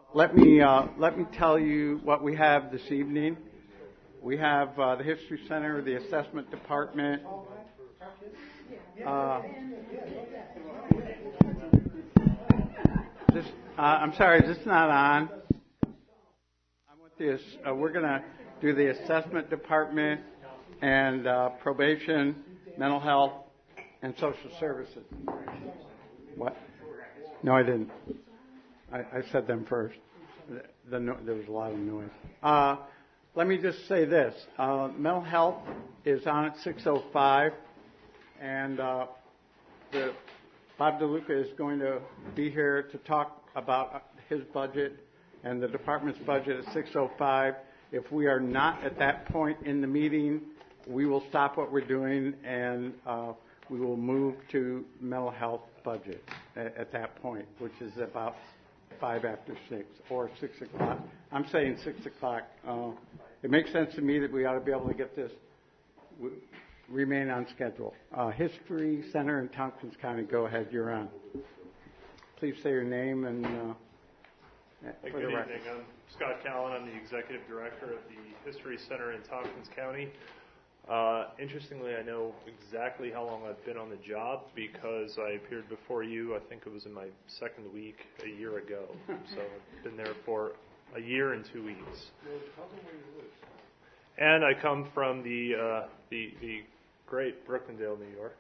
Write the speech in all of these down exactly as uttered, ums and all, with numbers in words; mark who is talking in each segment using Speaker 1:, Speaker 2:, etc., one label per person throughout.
Speaker 1: let me uh, let me tell you what we have this evening. We have uh, the History Center, the Assessment Department. Uh, this, uh, I'm sorry, is this not on? I want this. Uh, we're going to do the Assessment Department and uh, Probation, Mental Health, and Social Services. What? No, I didn't. I, I said them first. The, the no, there was a lot of noise. Uh, let me just say this. Uh, mental health is on at six oh five, and uh, the, Bob DeLuca is going to be here to talk about his budget and the department's budget at six oh five. If we are not at that point in the meeting, we will stop what we're doing and uh, we will move to mental health budget at, at that point, which is about five after six or six o'clock. I'm saying six o'clock. Uh, it makes sense to me that we ought to be able to get this, w- remain on schedule. Uh, History Center in Tompkins County, go ahead, you're on. Please say your name and uh,
Speaker 2: Good evening. I'm Scott Callan. I'm the Executive Director of the History Center in Tompkins County. Uh, interestingly, I know exactly how long I've been on the job because I appeared before you, I think it was in my second week a year ago. So I've been there for a year and two weeks. And I come from the uh, the, the great Brookendale, New York.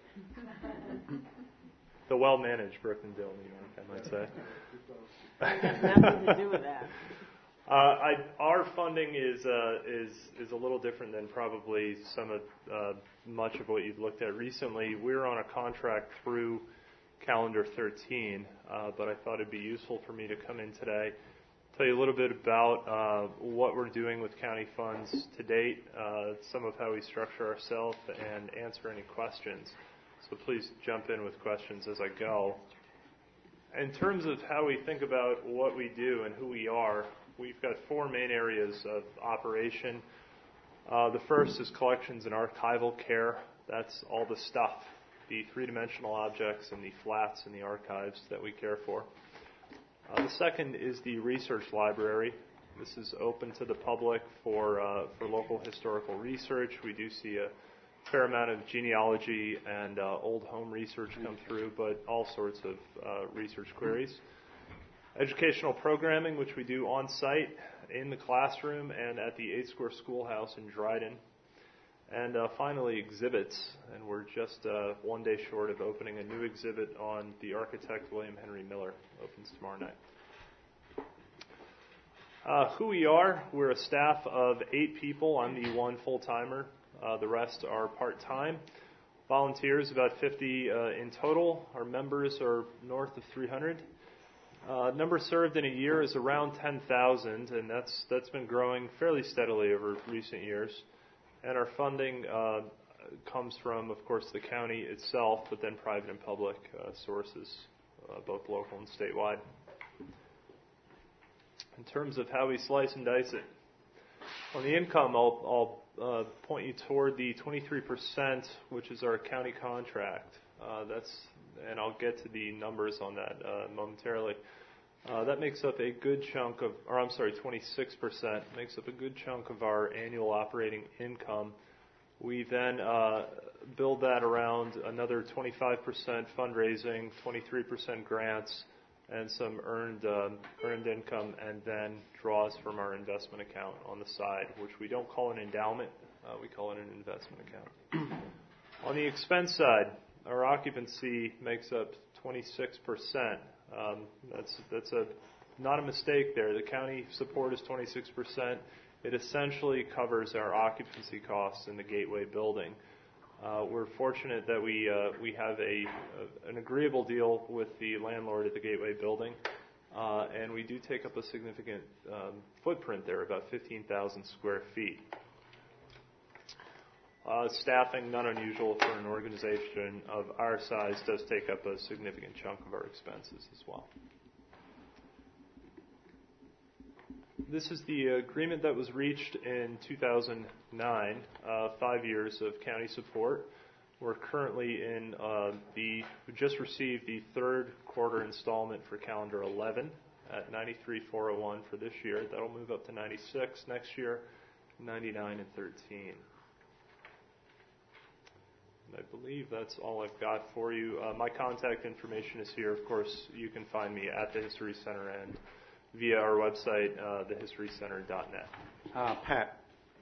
Speaker 2: The well-managed Brookendale, New York, I might say.
Speaker 3: Nothing to do with that.
Speaker 2: Uh, I, our funding is uh, is is a little different than probably some of uh, much of what you've looked at recently. We're on a contract through calendar thirteen, uh, but I thought it'd be useful for me to come in today, tell you a little bit about uh, what we're doing with county funds to date, uh, some of how we structure ourselves, and answer any questions. So please jump in with questions as I go. In terms of how we think about what we do and who we are, we've got four main areas of operation. Uh, the first is collections and archival care. That's all the stuff, the three-dimensional objects and the flats in the archives that we care for. Uh, the second is the research library. This is open to the public for uh, for local historical research. We do see a fair amount of genealogy and uh, old home research come through, but all sorts of uh, research queries. Educational programming, which we do on site in the classroom and at the Eight Square Schoolhouse in Dryden. And uh, finally, exhibits. And we're just uh, one day short of opening a new exhibit on the architect William Henry Miller. Opens tomorrow night. Uh, who we are, we're a staff of eight people. I'm the one full-timer. Uh, the rest are part-time. Volunteers, about fifty uh, in total. Our members are north of three hundred. Uh, number served in a year is around ten thousand, and that's that's been growing fairly steadily over recent years. And our funding uh, comes from, of course, the county itself, but then private and public uh, sources, uh, both local and statewide. In terms of how we slice and dice it, on the income, I'll, I'll uh, point you toward the twenty-three percent, which is our county contract. Uh, that's, and I'll get to the numbers on that uh, momentarily. Uh, that makes up a good chunk of, or I'm sorry, twenty-six percent makes up a good chunk of our annual operating income. We then uh, build that around another twenty-five percent fundraising, twenty-three percent grants, and some earned um, earned income, and then draws from our investment account on the side, which we don't call an endowment, uh, we call it an investment account. On the expense side, our occupancy makes up twenty-six percent. Um, that's that's a not a mistake there. The county support is twenty-six percent. It essentially covers our occupancy costs in the Gateway building. Uh, we're fortunate that we uh, we have a, a an agreeable deal with the landlord at the Gateway building, uh, and we do take up a significant um, footprint there, about fifteen thousand square feet. Uh, staffing, not unusual for an organization of our size, does take up a significant chunk of our expenses as well. This is the agreement that was reached in two thousand nine, uh, five years of county support. We're currently in uh, the, we just received the third quarter installment for calendar eleven, at ninety-three thousand four hundred one for this year. That'll move up to ninety-six next year, ninety-nine and thirteen. I believe that's all I've got for you. Uh, my contact information is here. Of course, you can find me at the History Center and via our website, uh, the history center dot net.
Speaker 1: Uh, Pat.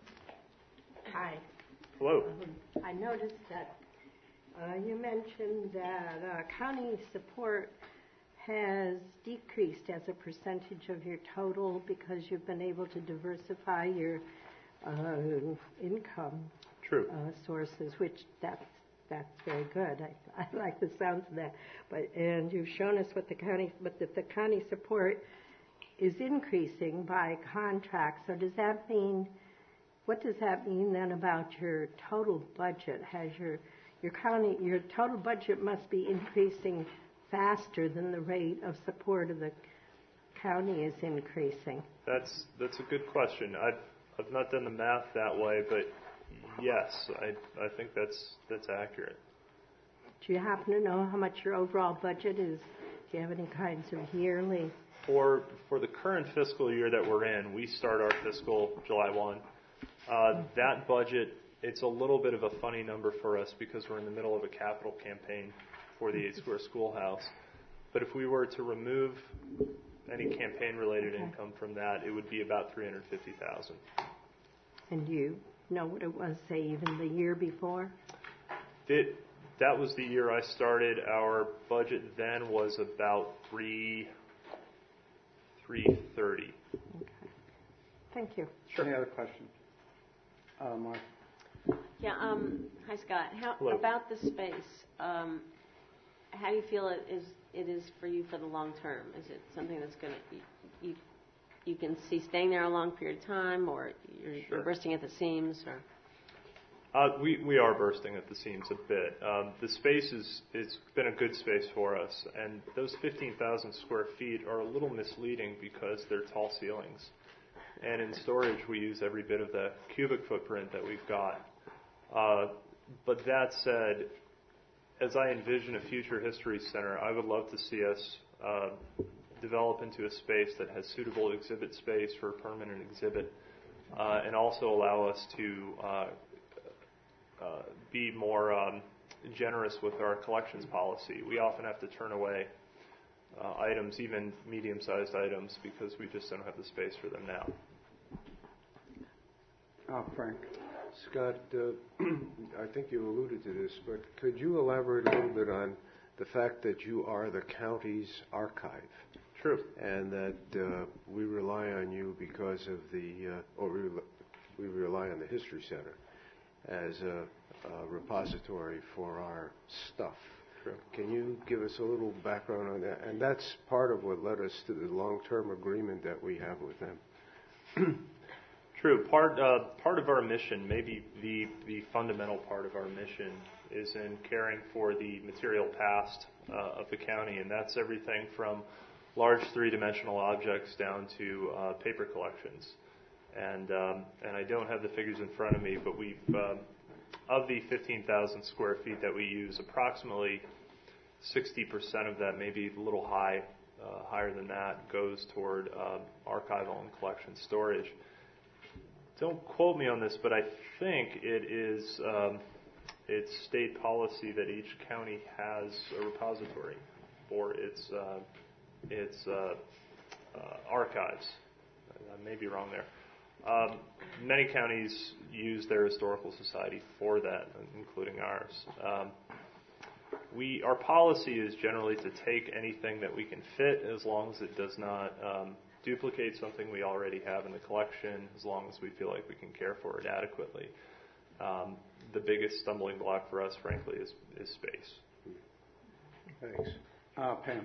Speaker 3: Hi.
Speaker 2: Hello.
Speaker 3: Um, I noticed that uh, you mentioned that uh, county support has decreased as a percentage of your total because you've been able to diversify your uh, income
Speaker 2: True.
Speaker 3: uh, sources, which that's that's very good. I, I like the sounds of that. But and you've shown us what the county, but that the county support is increasing by contract. So does that mean? What does that mean then about your total budget? Has your your county your total budget must be increasing faster than the rate of support of the county is increasing?
Speaker 2: That's that's a good question. I've I've not done the math that way, but yes, I I think that's that's accurate.
Speaker 3: Do you happen to know how much your overall budget is? Do you have any kinds of yearly?
Speaker 2: For for the current fiscal year that we're in, we start our fiscal July first. Uh, that budget, it's a little bit of a funny number for us because we're in the middle of a capital campaign for the Eight Square Schoolhouse. But if we were to remove any campaign-related
Speaker 3: Okay.
Speaker 2: income from that, it would be about three hundred fifty thousand dollars.
Speaker 3: And do you know what it was, say, even the year before?
Speaker 2: It, that was the year I started. Our budget then was about three three thirty.
Speaker 3: Okay. Thank you.
Speaker 2: Sure.
Speaker 1: Any other questions? Uh, Mark.
Speaker 4: Yeah, um, hi Scott. How
Speaker 2: Hello.
Speaker 4: about the space? Um, how do you feel it is it is for you for the long term? Is it something that's going to you, you you can see staying there a long period of time, or you're,
Speaker 2: Sure.
Speaker 4: you're bursting at the seams, or?
Speaker 2: Uh, we we are bursting at the seams a bit. Um, the space is it's been a good space for us, and those fifteen thousand square feet are a little misleading because they're tall ceilings. And in storage, we use every bit of the cubic footprint that we've got. Uh, but that said, as I envision a future history center, I would love to see us uh, develop into a space that has suitable exhibit space for a permanent exhibit, uh, and also allow us to uh, uh, be more um, generous with our collections policy. We often have to turn away uh, items, even medium-sized items, because we just don't have the space for them now.
Speaker 1: Oh, Frank.
Speaker 5: Scott, uh, I think you alluded to this, but could you elaborate a little bit on the fact that you are the county's archive?
Speaker 2: True.
Speaker 5: And that uh, we rely on you because of the, uh, or we, we rely on the History Center as a, a repository for our stuff.
Speaker 2: True.
Speaker 5: Can you give us a little background on that? And that's part of what led us to the long-term agreement that we have with them.
Speaker 2: True. Part uh, part of our mission, maybe the the fundamental part of our mission, is in caring for the material past uh, of the county, and that's everything from large three-dimensional objects down to uh, paper collections. And um, and I don't have the figures in front of me, but we've um, of the fifteen thousand square feet that we use, approximately sixty percent of that, maybe a little high, uh, higher than that, goes toward uh, archival and collection storage. Don't quote me on this, but I think it is um, it's state policy that each county has a repository for its uh, its uh, uh, archives. I may be wrong there. Um, many counties use their historical society for that, including ours. Um, we our policy is generally to take anything that we can fit, as long as it does not um, duplicate something we already have in the collection, as long as we feel like we can care for it adequately. Um, the biggest stumbling block for us, frankly, is, is space.
Speaker 5: Thanks.
Speaker 1: Uh, Pam.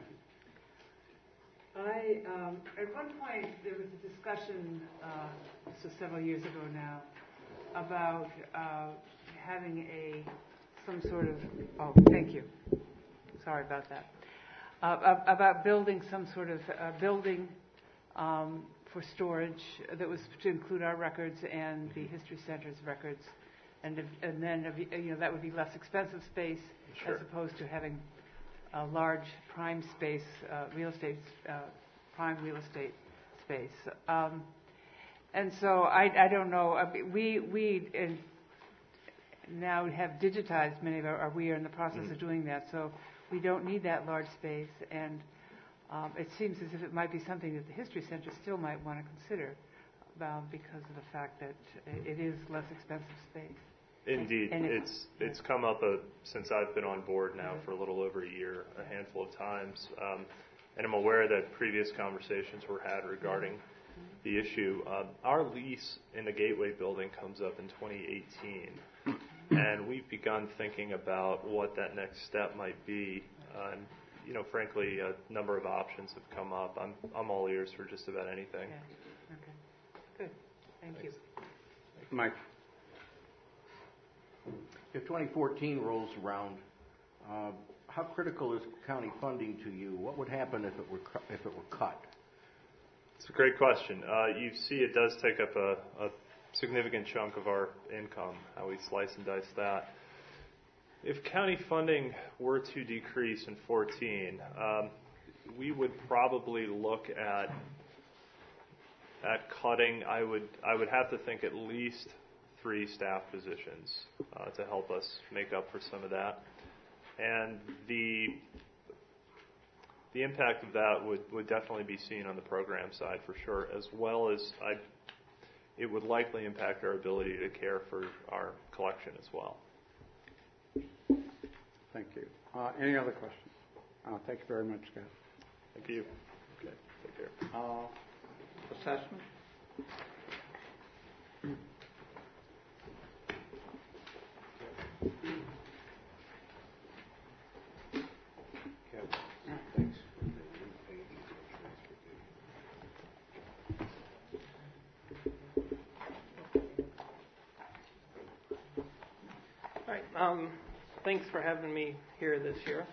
Speaker 6: I, um, at one point, there was a discussion, uh, this was several years ago now, about uh, having a, some sort of, oh, thank you. Sorry about that. Uh, about building some sort of uh, building um, for storage that was to include our records and the History Center's records. And, if, and then, if, you know, that would be less expensive space
Speaker 2: Sure.
Speaker 6: as opposed to having a large prime space, uh, real estate uh, prime real estate space. Um, and so I, I don't know. I mean, we we in, now have digitized many of our. We are in the process mm-hmm. of doing that, so we don't need that large space. And um, it seems as if it might be something that the History Center still might want to consider, um, because of the fact that it is less expensive space.
Speaker 2: Indeed,
Speaker 6: and, and it,
Speaker 2: it's it's come up a, since I've been on board now for a little over a year, a handful of times, um, and I'm aware that previous conversations were had regarding the issue. Um, our lease in the Gateway building comes up in twenty eighteen, and we've begun thinking about what that next step might be. Uh, and, you know, frankly, a number of options have come up. I'm I'm all ears for just about anything.
Speaker 6: Yeah. Okay. Good. Thank
Speaker 2: Thanks.
Speaker 6: you.
Speaker 1: Mike.
Speaker 7: If twenty fourteen rolls around, uh, how critical is county funding to you? What would happen if it were cu- if it were cut?
Speaker 2: It's a great question. Uh, you see, it does take up a, a significant chunk of our income. How we slice and dice that. If county funding were to decrease in fourteen, um, we would probably look at at cutting. I would I would have to think at least three staff positions uh, to help us make up for some of that, and the the impact of that would, would definitely be seen on the program side for sure, as well as I, it would likely impact our ability to care for our collection as well.
Speaker 1: Thank you. Uh, any other questions? Uh, thank you very much, Scott.
Speaker 2: Thank you. Okay, take care.
Speaker 1: Uh, assessment?
Speaker 5: Thanks.
Speaker 8: All right. Um, thanks for having me here this year.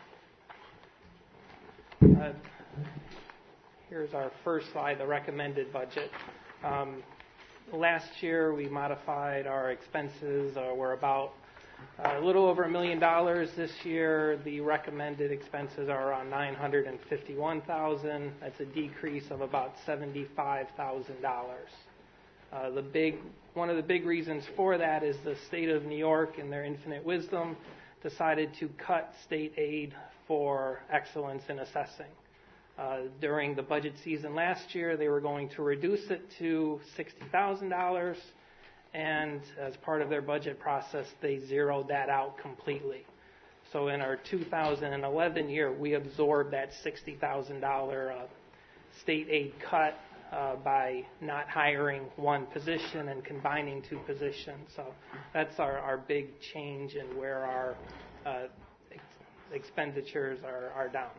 Speaker 8: Uh, here's our first slide, the recommended budget. Um, last year we modified our expenses. Uh, we're about uh, a little over a million dollars this year. The recommended expenses are around nine hundred fifty-one thousand dollars. That's a decrease of about seventy-five thousand dollars. Uh, the big, one of the big reasons for that is the state of New York, in their infinite wisdom, decided to cut state aid for excellence in assessing. Uh, during the budget season last year, they were going to reduce it to sixty thousand dollars, and as part of their budget process, they zeroed that out completely. So in our two thousand eleven year, we absorbed that sixty thousand dollars uh, state aid cut uh, by not hiring one position and combining two positions. So that's our, our big change in where our uh, ex- expenditures are, are down.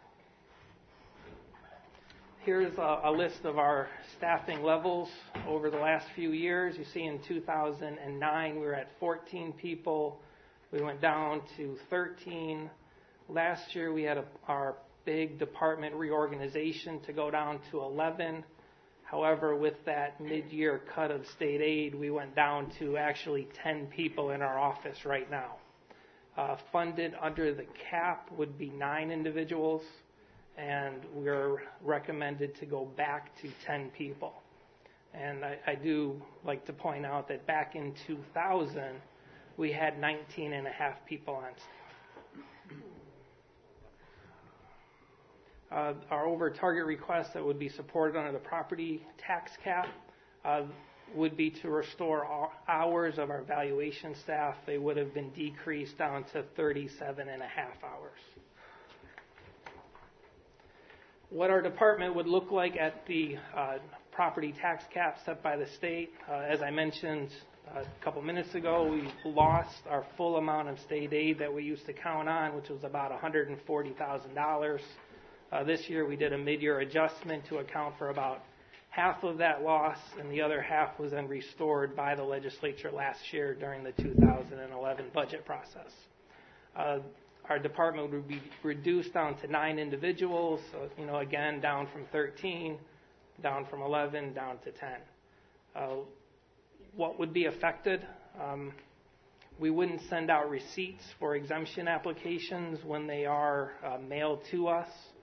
Speaker 8: Here's a, a list of our staffing levels over the last few years. You see in two thousand nine we were at fourteen people. We went down to thirteen. Last year we had a, our big department reorganization to go down to eleven. However, with that mid-year cut of state aid, we went down to actually ten people in our office right now. Uh, funded under the cap would be nine individuals, and we're recommended to go back to ten people. And I, I do like to point out that back in two thousand, we had nineteen and a half people on staff. Uh, our over-target request that would be supported under the property tax cap uh, would be to restore hours of our valuation staff. They would have been decreased down to thirty-seven and a half hours. What our department would look like at the uh, property tax cap set by the state, uh, as I mentioned uh, a couple minutes ago, we lost our full amount of state aid that we used to count on, which was about one hundred forty thousand dollars. Uh, this year we did a mid-year adjustment to account for about half of that loss, and the other half was then restored by the legislature last year during the two thousand eleven budget process. Uh, our department would be reduced down to nine individuals, so, you know, again, down from thirteen, down from eleven, down to ten. Uh, what would be affected? Um, we wouldn't send out receipts for exemption applications when they are uh, mailed to us.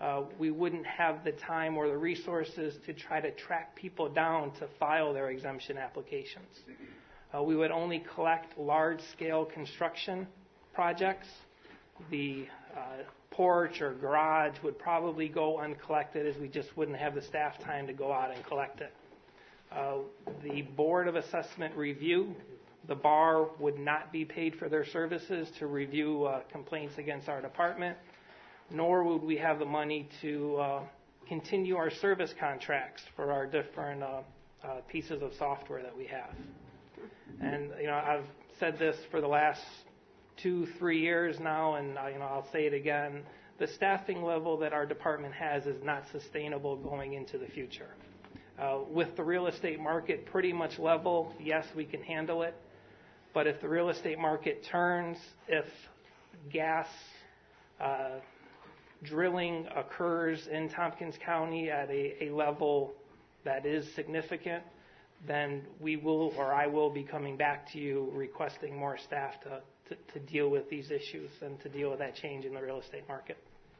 Speaker 8: uh, we wouldn't have the time or the resources to try to track people down to file their exemption applications. Uh, we would only collect large-scale construction projects. The uh, porch or garage would probably go uncollected, as we just wouldn't have the staff time to go out and collect it. Uh, the Board of Assessment Review, the bar would not be paid for their services to review uh, complaints against our department, nor would we have the money to uh, continue our service contracts for our different uh, uh, pieces of software that we have. And you know, I've said this for the last two, three years now, and uh, you know, I'll say it again: the staffing level that our department has is not sustainable going into the future. Uh, with the real estate market pretty much level, yes, we can handle it. But if the real estate market turns, if gas uh, drilling occurs in Tompkins County at a, a level that is significant, then we will, or I will, be coming back to you requesting more staff to, to, to deal with these issues and to deal with that change in the real estate market.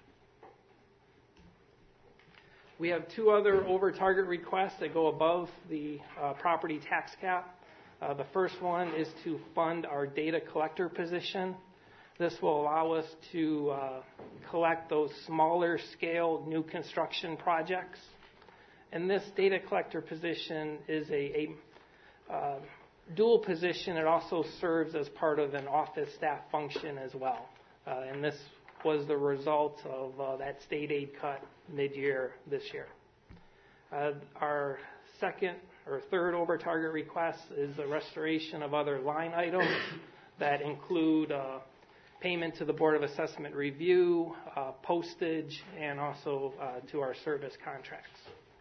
Speaker 8: We have two other over-target requests that go above the uh, property tax cap. Uh, the first one is to fund our data collector position. This will allow us to uh, collect those smaller scale new construction projects. And this data collector position is a, a uh, dual position. It also serves as part of an office staff function as well. Uh, and this was the result of uh, that state aid cut mid-year this year. Uh, our second or third over-target request is the restoration of other line items that include uh, payment to the Board of Assessment Review, uh, postage, and also uh, to our service contracts.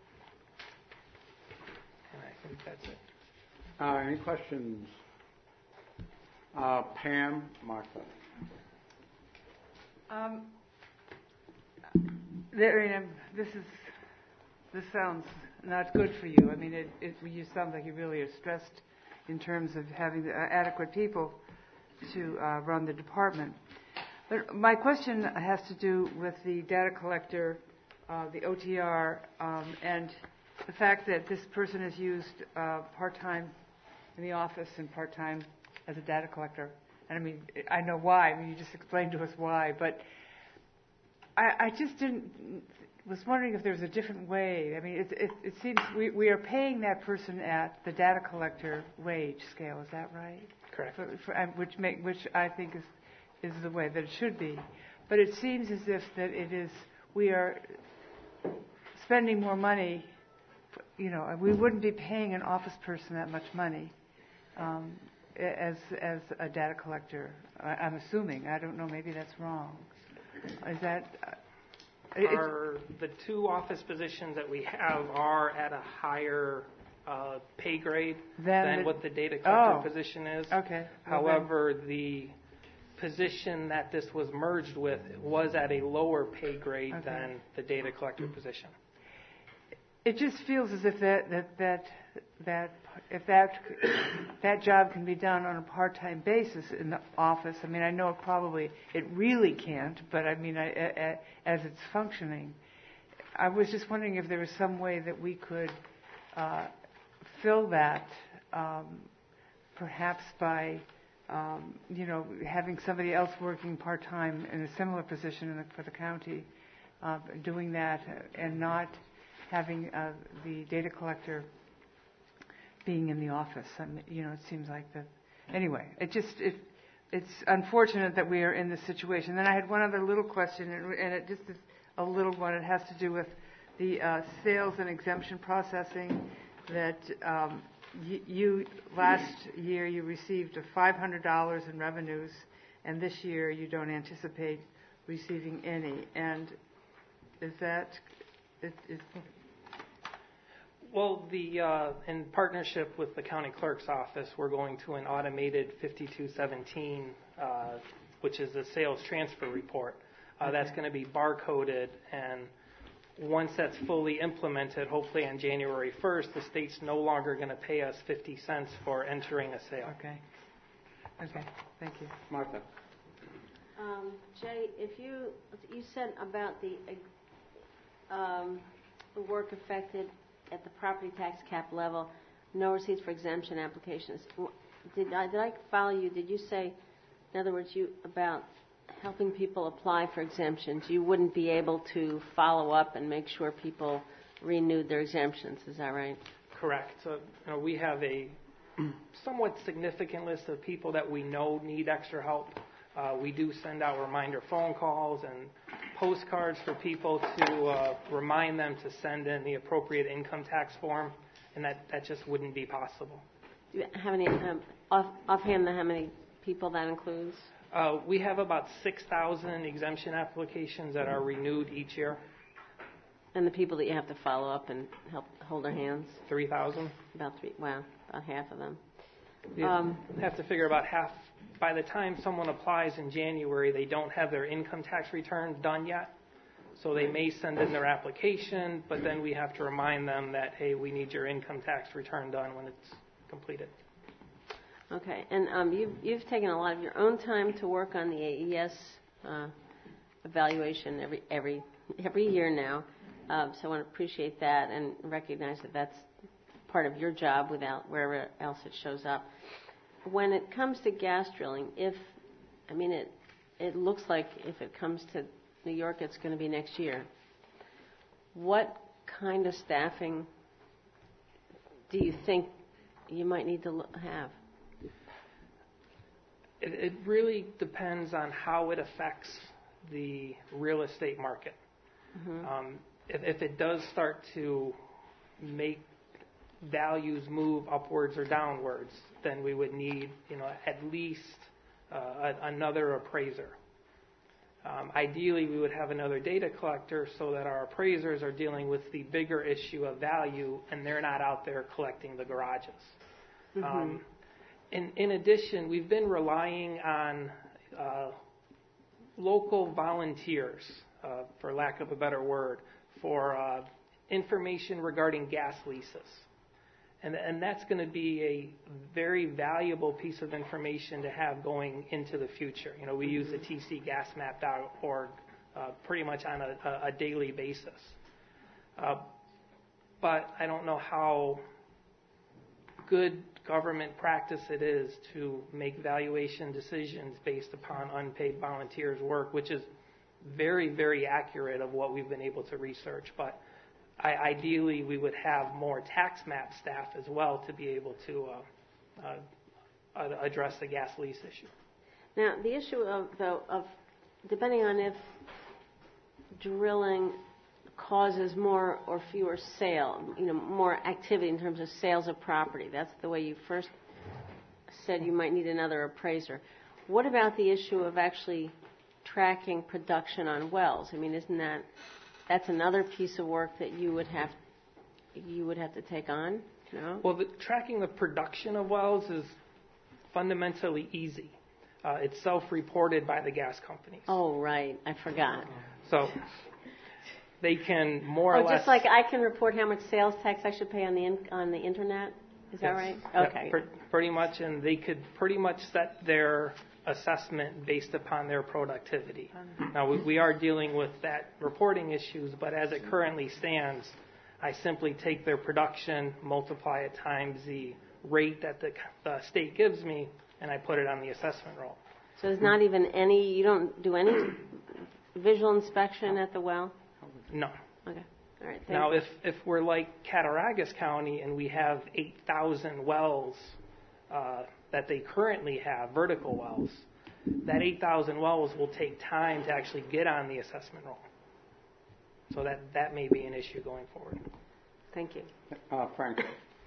Speaker 8: And I think that's it.
Speaker 1: Uh, any questions? Uh, Pam, Martha.
Speaker 6: Um, there, you know, this is this sounds not good for you. I mean, it, it, you sound like you really are stressed in terms of having the, uh, adequate people to uh, run the department. But my question has to do with the data collector, uh, the O T R, um, and the fact that this person is used uh, part-time in the office and part-time as a data collector. And I mean, I know why. I mean, you just explained to us why. But I, I just didn't, was wondering if there was a different way. I mean, it, it, it seems we, we are paying that person at the data collector wage scale. Is that right?
Speaker 8: Correct.
Speaker 6: For, for, um, which make, which I think is is the way that it should be. But it seems as if that it is, we are spending more money. You know, we wouldn't be paying an office person that much money. Um, as as a data collector, I, I'm assuming. I don't know. Maybe that's wrong. Is that uh,
Speaker 8: Our, the two office positions that we have are at a higher uh, pay grade
Speaker 6: than,
Speaker 8: than
Speaker 6: the,
Speaker 8: what the data collector
Speaker 6: oh,
Speaker 8: position is.
Speaker 6: Okay.
Speaker 8: However, well, the position that this was merged with was at a lower pay grade
Speaker 6: okay.
Speaker 8: than the data collector position.
Speaker 6: It just feels as if that that that that if that that job can be done on a part-time basis in the office. I mean, I know it probably it really can't, but I mean, I, I, as it's functioning, I was just wondering if there was some way that we could uh, fill that, um, perhaps by um, you know having somebody else working part-time in a similar position in the, for the county, uh, doing that and not having uh, the data collector being in the office. I mean, you know, it seems like that. Anyway, it just it it's unfortunate that we are in this situation. Then I had one other little question, and, and it just is a little one. It has to do with the uh, sales and exemption processing. That um, y- you last year you received five hundred dollars in revenues, and this year you don't anticipate receiving any. And is that it, is
Speaker 8: Well, the uh, in partnership with the county clerk's office, we're going to an automated fifty-two seventeen, uh, which is a sales transfer report. Uh, okay. That's going to be barcoded, and once that's fully implemented, hopefully on January first, the state's no longer going to pay us fifty cents for entering a sale.
Speaker 6: Okay. Okay. Thank you,
Speaker 1: Martha.
Speaker 4: Um, Jay, if you you said about the um, the work affected at the property tax cap level, no receipts for exemption applications. Did I, did I follow you? Did you say, in other words, you about helping people apply for exemptions, you wouldn't be able to follow up and make sure people renewed their exemptions? Is that right?
Speaker 8: Correct. So you know, we have a somewhat significant list of people that we know need extra help. Uh, we do send out reminder phone calls and postcards for people to uh, remind them to send in the appropriate income tax form, and that, that just wouldn't be possible.
Speaker 4: Do you have any, um, off, offhand, how many people that includes?
Speaker 8: Uh, we have about six thousand exemption applications that are renewed each year.
Speaker 4: And the people that you have to follow up and help hold their hands?
Speaker 8: three thousand.
Speaker 4: About three, wow, about half of them.
Speaker 8: You um, have to figure about half. By the time someone applies in January, they don't have their income tax return done yet. So they may send in their application, but then we have to remind them that, hey, we need your income tax return done when it's completed.
Speaker 4: Okay, and um, you've, you've taken a lot of your own time to work on the A E S uh, evaluation every every every year now. Um, so I want to appreciate that and recognize that that's part of your job without wherever else it shows up. When it comes to gas drilling, if, I mean, it, it looks like if it comes to New York, it's going to be next year. What kind of staffing do you think you might need to have?
Speaker 8: It, it really depends on how it affects the real estate market. Mm-hmm. Um, if, if it does start to make values move upwards or downwards, then we would need, you know, at least uh, a, another appraiser. Um, ideally, we would have another data collector so that our appraisers are dealing with the bigger issue of value and they're not out there collecting the garages. Mm-hmm. Um, in, in addition, we've been relying on uh, local volunteers, uh, for lack of a better word, for uh, information regarding gas leases. And, and that's going to be a very valuable piece of information to have going into the future. You know, we use the T C gas map dot org uh, pretty much on a, a daily basis. Uh, but I don't know how good government practice it is to make valuation decisions based upon unpaid volunteers' work, which is very, very accurate of what we've been able to research. But I, ideally, we would have more tax map staff as well to be able to uh, uh, address the gas lease issue.
Speaker 4: Now, the issue of, though, of depending on if drilling causes more or fewer sale, you know, more activity in terms of sales of property. That's the way you first said you might need another appraiser. What about the issue of actually tracking production on wells? I mean, isn't that That's another piece of work that you would have you would have to take on? No?
Speaker 8: Well, the, tracking the production of wells is fundamentally easy. Uh, it's self-reported by the gas companies.
Speaker 4: Oh, right. I forgot.
Speaker 8: So they can more
Speaker 4: oh,
Speaker 8: or less...
Speaker 4: just like I can report how much sales tax I should pay on the in, on the internet? Is
Speaker 8: yes.
Speaker 4: that right? Okay.
Speaker 8: Yeah, pr- pretty much, and they could pretty much set their assessment based upon their productivity. Now, we, we are dealing with that reporting issues, but as it currently stands, I simply take their production, multiply it times the rate that the, the state gives me, and I put it on the assessment roll.
Speaker 4: So there's not even any, you don't do any visual inspection at the well?
Speaker 8: No.
Speaker 4: Okay. All right.
Speaker 8: Now,
Speaker 4: you.
Speaker 8: if, if we're like Cattaraugus County and we have eight thousand wells uh, that they currently have, vertical wells, that eight thousand wells will take time to actually get on the assessment roll. So that, that may be an issue going forward.
Speaker 4: Thank you.
Speaker 1: Uh, Frank.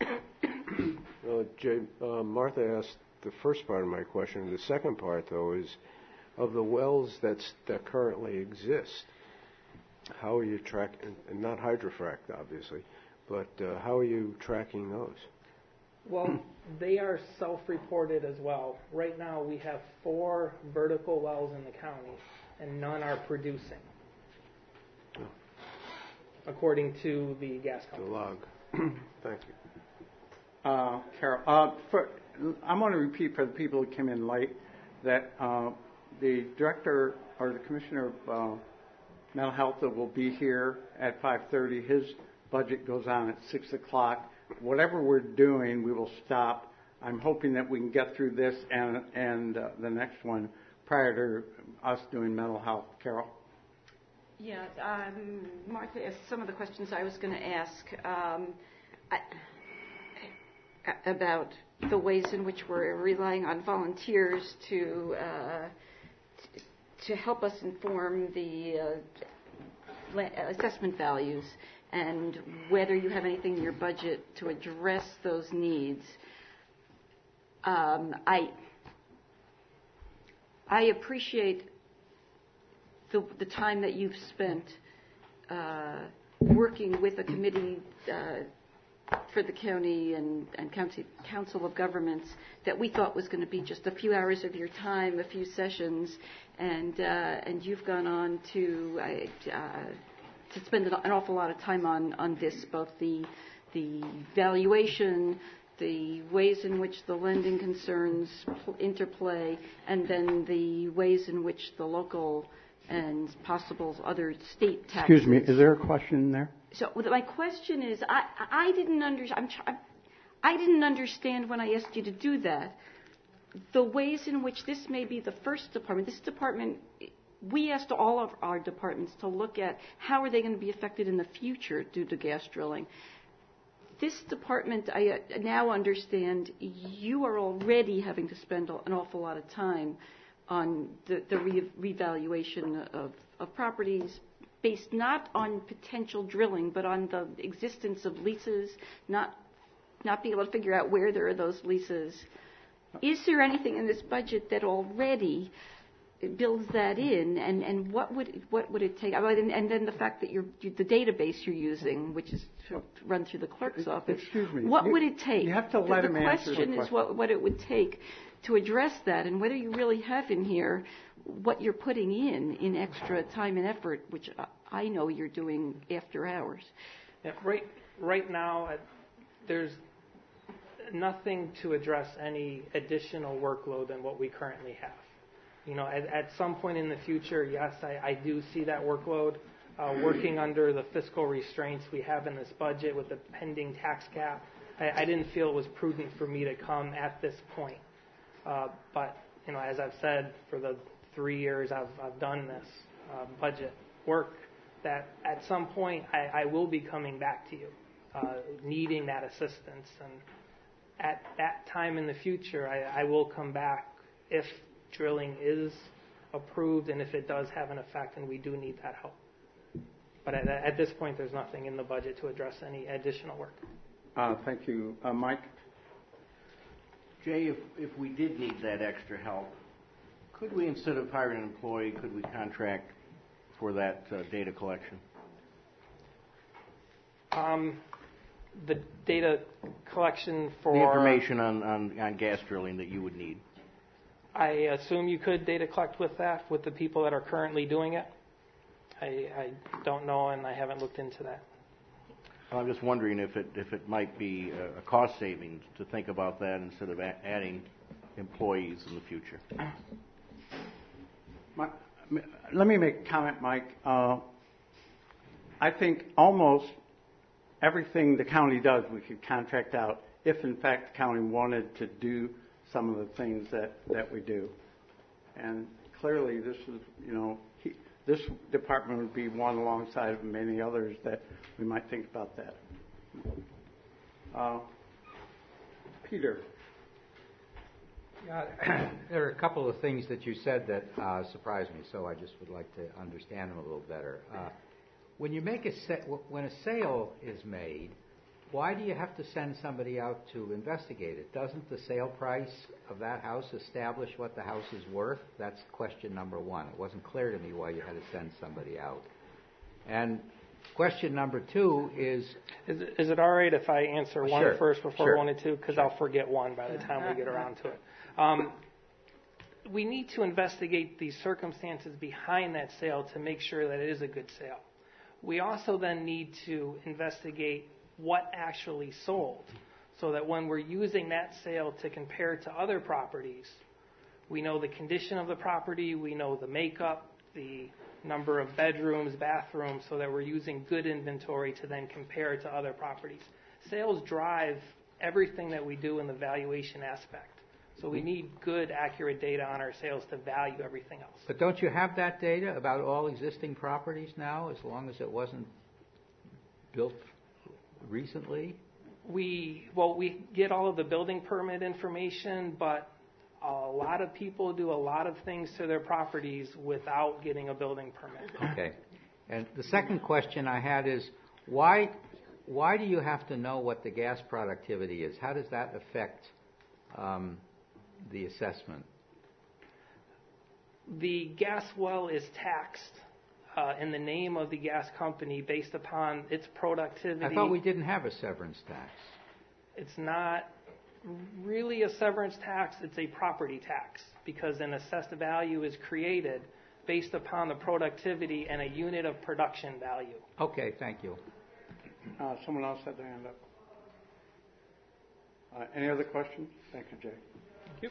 Speaker 5: Well, Jay, uh, Martha asked the first part of my question. The second part, though, is of the wells that's, that currently exist, how are you tracking, and not hydrofracked, obviously, but uh, how are you tracking those?
Speaker 8: Well, they are self-reported as well. Right now, we have four vertical wells in the county, and none are producing, oh. according to the gas company.
Speaker 5: The log. Thank you.
Speaker 1: Uh, Carol, uh, for, I'm going to repeat for the people who came in late that uh, the director or the commissioner of uh, mental health that will be here at five thirty. His budget goes on at six o'clock. Whatever we're doing, we will stop. I'm hoping that we can get through this and, and uh, the next one prior to us doing mental health. Carol?
Speaker 9: Yeah, um, Martha asked some of the questions I was going to ask um, I, about the ways in which we're relying on volunteers to uh, t- to help us inform the uh, assessment values, and whether you have anything in your budget to address those needs. Um, I I appreciate the, the time that you've spent uh, working with a committee uh, for the county and, and county, Council of Governments that we thought was going to be just a few hours of your time, a few sessions, and uh, and you've gone on to uh, to spend an awful lot of time on, on this, both the the valuation, the ways in which the lending concerns interplay, and then the ways in which the local and possible other state taxes.
Speaker 1: Excuse me, is there a question there?
Speaker 9: So my question is, I, I didn't under, I'm, I didn't understand when I asked you to do that, the ways in which this may be the first department. This department, we asked all of our departments to look at how are they going to be affected in the future due to gas drilling. This department, I now understand, you are already having to spend an awful lot of time on the, the re- revaluation of, of properties based not on potential drilling, but on the existence of leases, not not being able to figure out where there are those leases. Is there anything in this budget that already builds that in, and, and what would what would it take? And, and then the fact that you're, you, the database you're using, which is run through the clerk's office,
Speaker 1: Excuse me.
Speaker 9: what
Speaker 1: you,
Speaker 9: would it take?
Speaker 1: You have to let
Speaker 9: the,
Speaker 1: him
Speaker 9: the
Speaker 1: answer the
Speaker 9: question
Speaker 1: question.
Speaker 9: is what, what it would take to address that, and whether you really have in here what you're putting in in extra time and effort, which I know you're doing after hours.
Speaker 8: Yeah, right, right now, uh, there's nothing to address any additional workload than what we currently have. You know, at, at some point in the future, yes, I, I do see that workload. Uh, working under the fiscal restraints we have in this budget with the pending tax cap, I, I didn't feel it was prudent for me to come at this point. Uh, but, you know, as I've said, for the three years I've, I've done this uh, budget work, that at some point I, I will be coming back to you, uh, needing that assistance. And at that time in the future, I, I will come back if drilling is approved and if it does have an effect, and we do need that help. But at, at this point, there's nothing in the budget to address any additional work.
Speaker 1: Uh, thank you. Uh, Mike?
Speaker 7: Jay, if, if we did need that extra help, could we, instead of hiring an employee, could we contract for that uh, data collection?
Speaker 8: Um, the data collection for...
Speaker 7: The information on, on, on gas drilling that you would need.
Speaker 8: I assume you could data collect with that, with the people that are currently doing it. I, I don't know, and I haven't looked into that.
Speaker 7: Well, I'm just wondering if it if it might be a, a cost savings to think about that instead of a- adding employees in the future.
Speaker 1: My, let me make a comment, Mike. Uh, I think almost everything the county does we could contract out if, in fact, the county wanted to do some of the things that, that we do. And clearly this is, you know, he, this department would be one alongside of many others that we might think about that. Uh, Peter.
Speaker 10: Yeah, there are a couple of things that you said that uh, surprised me, so I just would like to understand them a little better. Uh, when you make a sa- when a sale is made, why do you have to send somebody out to investigate it? Doesn't the sale price of that house establish what the house is worth? That's question number one. It wasn't clear to me why you had to send somebody out. And question number two is...
Speaker 8: Is, is it all right if I answer one
Speaker 10: sure,
Speaker 8: first before
Speaker 10: sure.
Speaker 8: one and two? Because I'll forget one by the time we get around to it. Um, we need to investigate the circumstances behind that sale to make sure that it is a good sale. We also then need to investigate what actually sold, so that when we're using that sale to compare to other properties, we know the condition of the property, we know the makeup, the number of bedrooms, bathrooms, so that we're using good inventory to then compare to other properties. Sales drive everything that we do in the valuation aspect. So we need good, accurate data on our sales to value everything else.
Speaker 10: But don't you have that data about all existing properties now, as long as it wasn't built recently?
Speaker 8: We, well, we get all of the building permit information, but a lot of people do a lot of things to their properties without getting a building permit.
Speaker 10: Okay. And the second question I had is, why, why do you have to know what the gas productivity is? How does that affect um, the assessment?
Speaker 8: The gas well is taxed uh, in the name of the gas company based upon its productivity.
Speaker 10: I thought we didn't have a severance tax.
Speaker 8: It's not really a severance tax, it's a property tax, because an assessed value is created based upon the productivity and a unit of production value.
Speaker 10: Okay, thank you.
Speaker 1: Uh, someone else had their hand up. Uh, any other questions? Thank you, Jay.
Speaker 8: Thank you.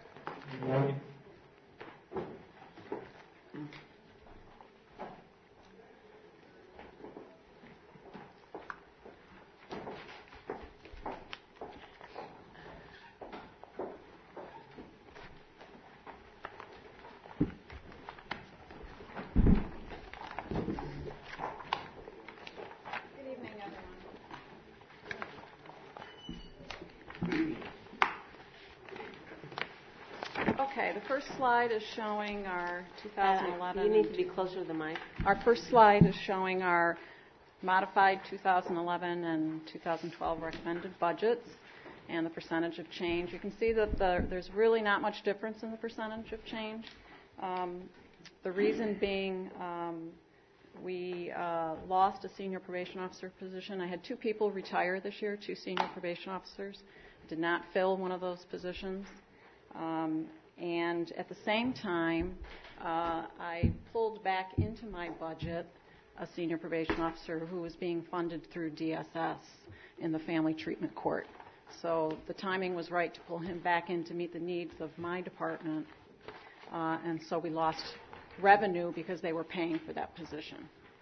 Speaker 9: Okay, the first slide is showing our two thousand eleven.
Speaker 4: Uh, you need to be closer to the mic.
Speaker 9: Our first slide is showing our modified two thousand eleven and two thousand twelve recommended budgets and the percentage of change. You can see that the, there's really not much difference in the percentage of change. Um, the reason being um, we uh, lost a senior probation officer position. I had two people retire this year, two senior probation officers. Did not fill one of those positions. Um, and at the same time, uh, I pulled back into my budget a senior probation officer who was being funded through D S S in the family treatment court. So the timing was right to pull him back in to meet the needs of my department. Uh, and so we lost revenue because they were paying for that position.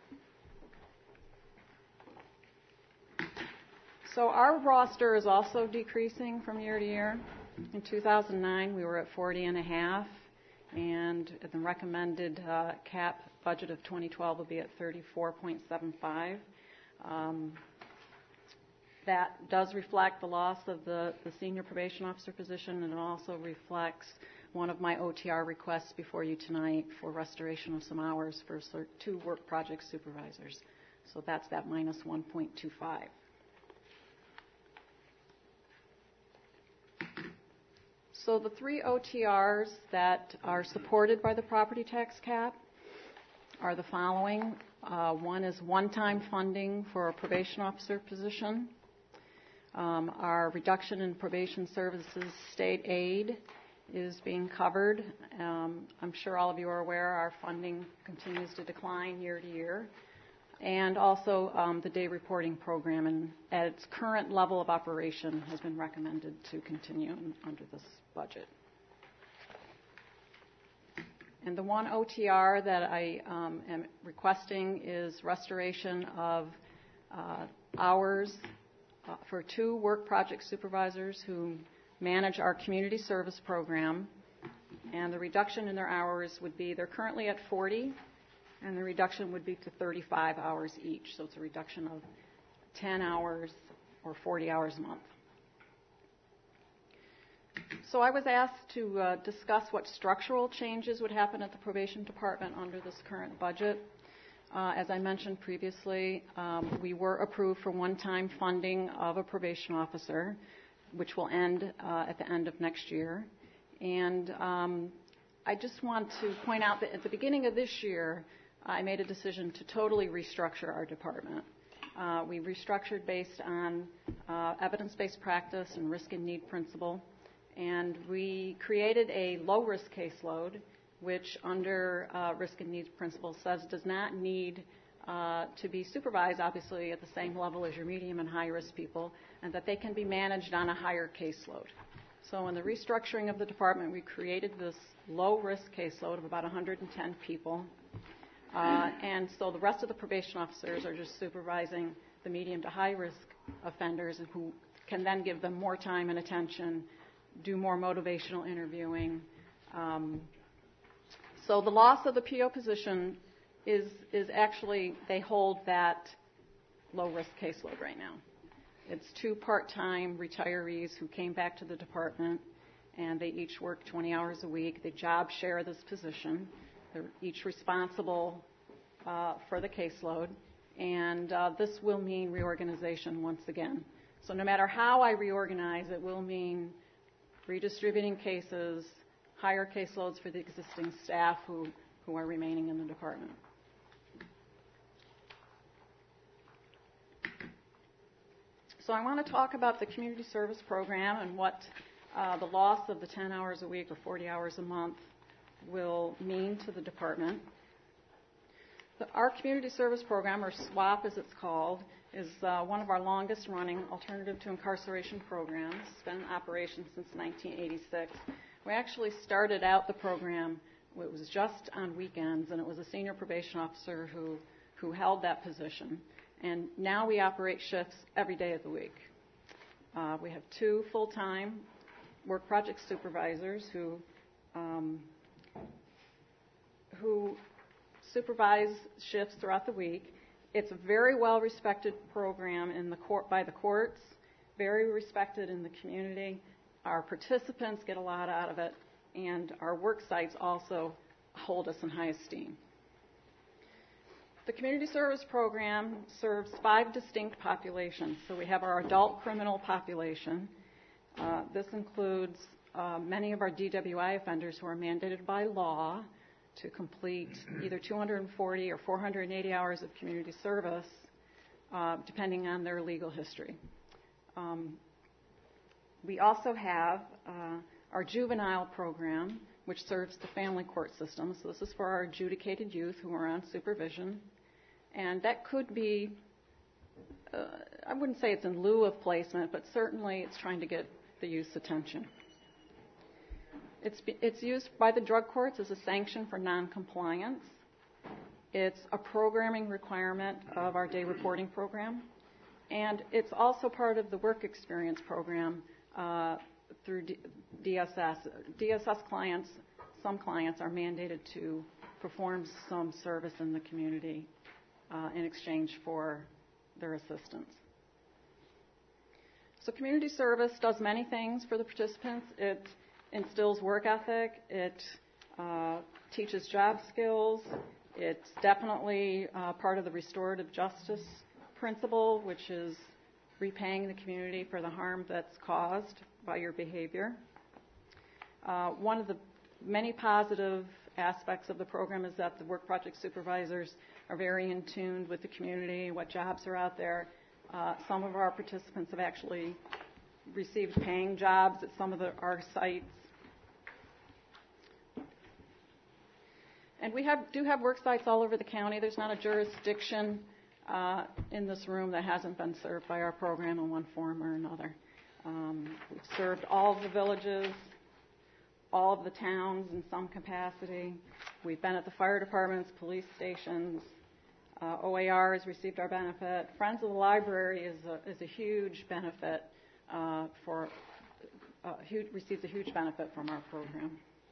Speaker 9: So our roster is also decreasing from year to year. In two thousand nine, we were at forty and a half, and the recommended uh, cap budget of twenty twelve will be at thirty-four point seven five. Um, that does reflect the loss of the, the senior probation officer position, and it also reflects one of my O T R requests before you tonight for restoration of some hours for two work project supervisors. So that's that minus one point two five. So the three O T Rs that are supported by the property tax cap are the following. Uh, one is one-time funding for a probation officer position. Um, our reduction in probation services state aid is being covered. Um, I'm sure all of you are aware our funding continues to decline year to year. And also um, the day reporting program, and at its current level of operation, has been recommended to continue under this budget. And the one O T R that I um, am requesting is restoration of uh, hours uh, for two work project supervisors who manage our community service program. And the reduction in their hours would be, they're currently at forty, and the reduction would be to thirty-five hours each. So it's a reduction of ten hours or forty hours a month. So I was asked to uh, discuss what structural changes would happen at the probation department under this current budget. Uh, as I mentioned previously, um, we were approved for one-time funding of a probation officer, which will end uh, at the end of next year. And um, I just want to point out that at the beginning of this year, I made a decision to totally restructure our department. Uh, we restructured based on uh, evidence-based practice and risk and need principle. And we created a low-risk caseload, which under uh, risk and needs principle says does not need uh, to be supervised, obviously, at the same level as your medium and high-risk people, and that they can be managed on a higher caseload. So in the restructuring of the department, we created this low-risk caseload of about one hundred ten people.
Speaker 11: Uh, and so the rest of the probation officers are just supervising the medium to high risk offenders who can then give them more time and attention, do more motivational interviewing. Um, so the loss of the P O position is, is actually, they hold that low-risk caseload right now. It's two part-time retirees who came back to the department, and they each work twenty hours a week. They job share this position. They're each responsible uh, for the caseload, and uh, this will mean reorganization once again. So no matter how I reorganize, it will mean redistributing cases, higher caseloads for the existing staff who, who are remaining in the department. So I want to talk about the community service program and what uh, the loss of the ten hours a week or forty hours a month will mean to the department. The, our community service program, or SWAP as it's called, is uh, one of our longest running alternative to incarceration programs. It's been in operation since nineteen eighty-six. We actually started out the program, it was just on weekends, and it was a senior probation officer who, who held that position. And now we operate shifts every day of the week. Uh, we have two full-time work project supervisors who um, who supervise shifts throughout the week. It's a very well-respected program in the court by the courts, very respected in the community. Our participants get a lot out of it, and our work sites also hold us in high esteem. The community service program serves five distinct populations. So we have our adult criminal population. Uh, this includes uh, many of our D W I offenders who are mandated by law to complete either two hundred forty or four hundred eighty hours of community service, uh, depending on their legal history. Um, we also have uh, our juvenile program, which serves the family court system. So this is for our adjudicated youth who are on supervision. And that could be, uh, I wouldn't say it's in lieu of placement, but certainly it's trying to get the youth's attention. It's, it's used by the drug courts as a sanction for noncompliance. It's a programming requirement of our day reporting program. And it's also part of the work experience program uh, through D- DSS. D S S clients, some clients are mandated to perform some service in the community Uh, in exchange for their assistance. So community service does many things for the participants. It instills work ethic. It uh, teaches job skills. It's definitely uh, part of the restorative justice principle, which is repaying the community for the harm that's caused by your behavior. Uh, one of the many positive aspects of the program is that the work project supervisors are very in tune with the community, what jobs are out there. Uh, some of our participants have actually received paying jobs at some of the, our sites. And we have, do have work sites all over the county. There's not a jurisdiction uh, in this room that hasn't been served by our program in one form or another. Um, we've served all of the villages, all of the towns in some capacity. We've been at the fire departments, police stations. Uh, O A R has received our benefit. Friends of the Library is a, is a huge benefit uh, for, uh, huge, receives a huge benefit from our program.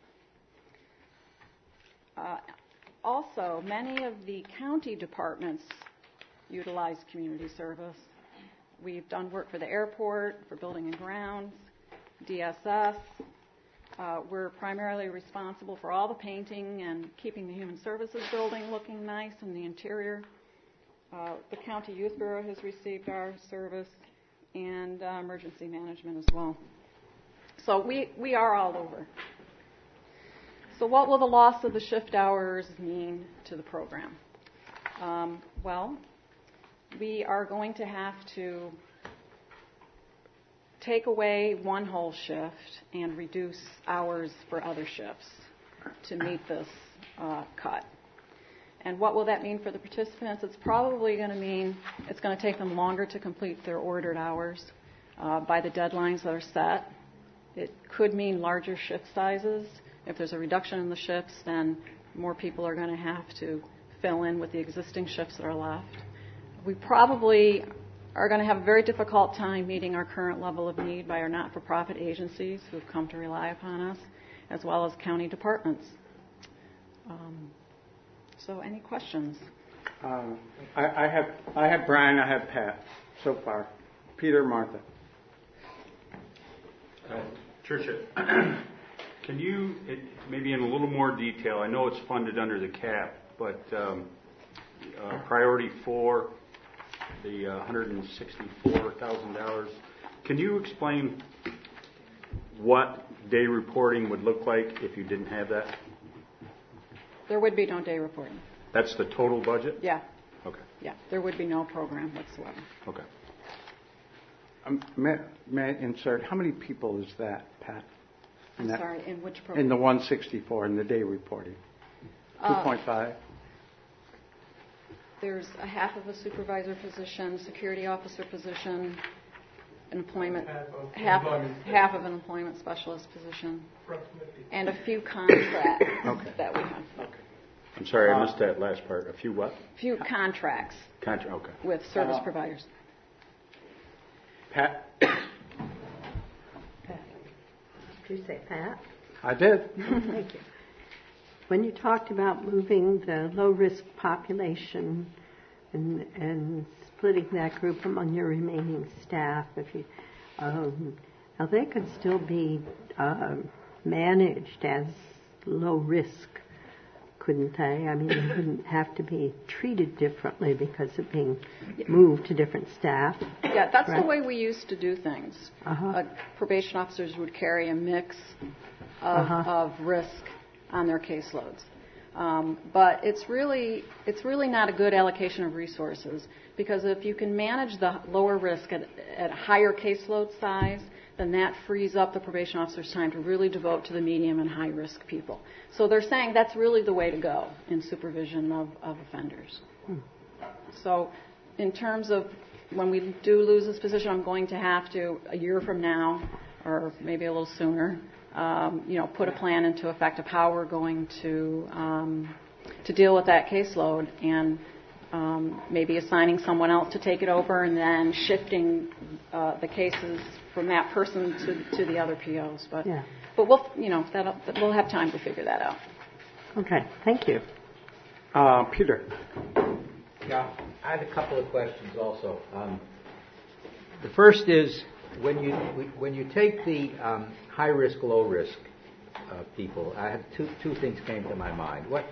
Speaker 11: Uh, also, many of the county departments utilize community service. We've done work for the airport, for building and grounds, D S S. Uh, we're primarily responsible for all the painting and keeping the Human Services building looking nice in the interior. Uh, the County Youth Bureau has received our service, and uh, emergency management as well. So we, we are all over. So what will the loss of the shift hours mean to the program? Um, well, we are going to have to take away one whole shift and reduce hours for other shifts to meet this uh, cut. And what will that mean for the participants? It's probably going to mean it's going to take them longer to complete their ordered hours uh, by the deadlines that are set. It could mean larger shift sizes. If there's a reduction in the shifts, then more people are going to have to fill in with the existing shifts that are left. We probably are going to have a very difficult time meeting our current level of need by our not-for-profit agencies who have come to rely upon us, as well as county departments. Um, so any questions?
Speaker 1: Uh, I, I have I have Brian, I have Pat so far. Peter, Martha.
Speaker 12: Uh, Tricia, can you, it, maybe in a little more detail, I know it's funded under the cap, but um, uh, priority four, the uh, one hundred sixty-four thousand dollars, can you explain what day reporting would look like if you didn't have that?
Speaker 11: There would be no day reporting.
Speaker 12: That's the total budget?
Speaker 11: Yeah.
Speaker 12: Okay.
Speaker 11: Yeah, there would be no program whatsoever.
Speaker 12: Okay.
Speaker 1: Um, may, may I insert, how many people is that, Pat? In
Speaker 11: I'm
Speaker 1: that,
Speaker 11: sorry, in which program?
Speaker 1: In the one sixty-four, in the day reporting.
Speaker 11: Uh,
Speaker 1: two point five?
Speaker 11: There's a half of a supervisor position, security officer position, an employment, half, half of an employment specialist position, and a few contracts
Speaker 12: Okay.
Speaker 11: that we have.
Speaker 12: Okay. I'm sorry, I missed that last part. A few what?
Speaker 11: Few contracts
Speaker 12: Contra- okay.
Speaker 11: with service
Speaker 1: Uh,
Speaker 11: providers.
Speaker 1: Pat?
Speaker 3: Pat. Did you say Pat?
Speaker 1: I did.
Speaker 3: Thank you. When you talked about moving the low-risk population and, and splitting that group among your remaining staff, if you, um, now they could still be uh, managed as low risk, couldn't they? I mean, they wouldn't have to be treated differently because of being moved to different staff.
Speaker 11: Yeah, that's
Speaker 3: right?
Speaker 11: the way we used to do things.
Speaker 3: Uh-huh.
Speaker 11: Uh, probation officers would carry a mix of,
Speaker 3: Uh-huh.
Speaker 11: of risk on their caseloads. Um, but it's really it's really not a good allocation of resources, because if you can manage the lower risk at, at a higher caseload size, then that frees up the probation officer's time to really devote to the medium and high risk people. So they're saying that's really the way to go in supervision of, of offenders.
Speaker 3: Hmm.
Speaker 11: So in terms of when we do lose this position, I'm going to have to, a year from now, or maybe a little sooner, um, you know, put a plan into effect of how we're going to um, to deal with that caseload, and um, maybe assigning someone else to take it over, and then shifting uh, the cases from that person to, to the other P Os. But
Speaker 3: Yeah.
Speaker 11: but we'll you know that'll, we'll have time to figure that out.
Speaker 3: Okay, thank you.
Speaker 1: Uh, Peter.
Speaker 10: Yeah, I had a couple of questions also. Um, the first is, when you when you take the um, high risk, low risk uh, people, I have two two things came to my mind. What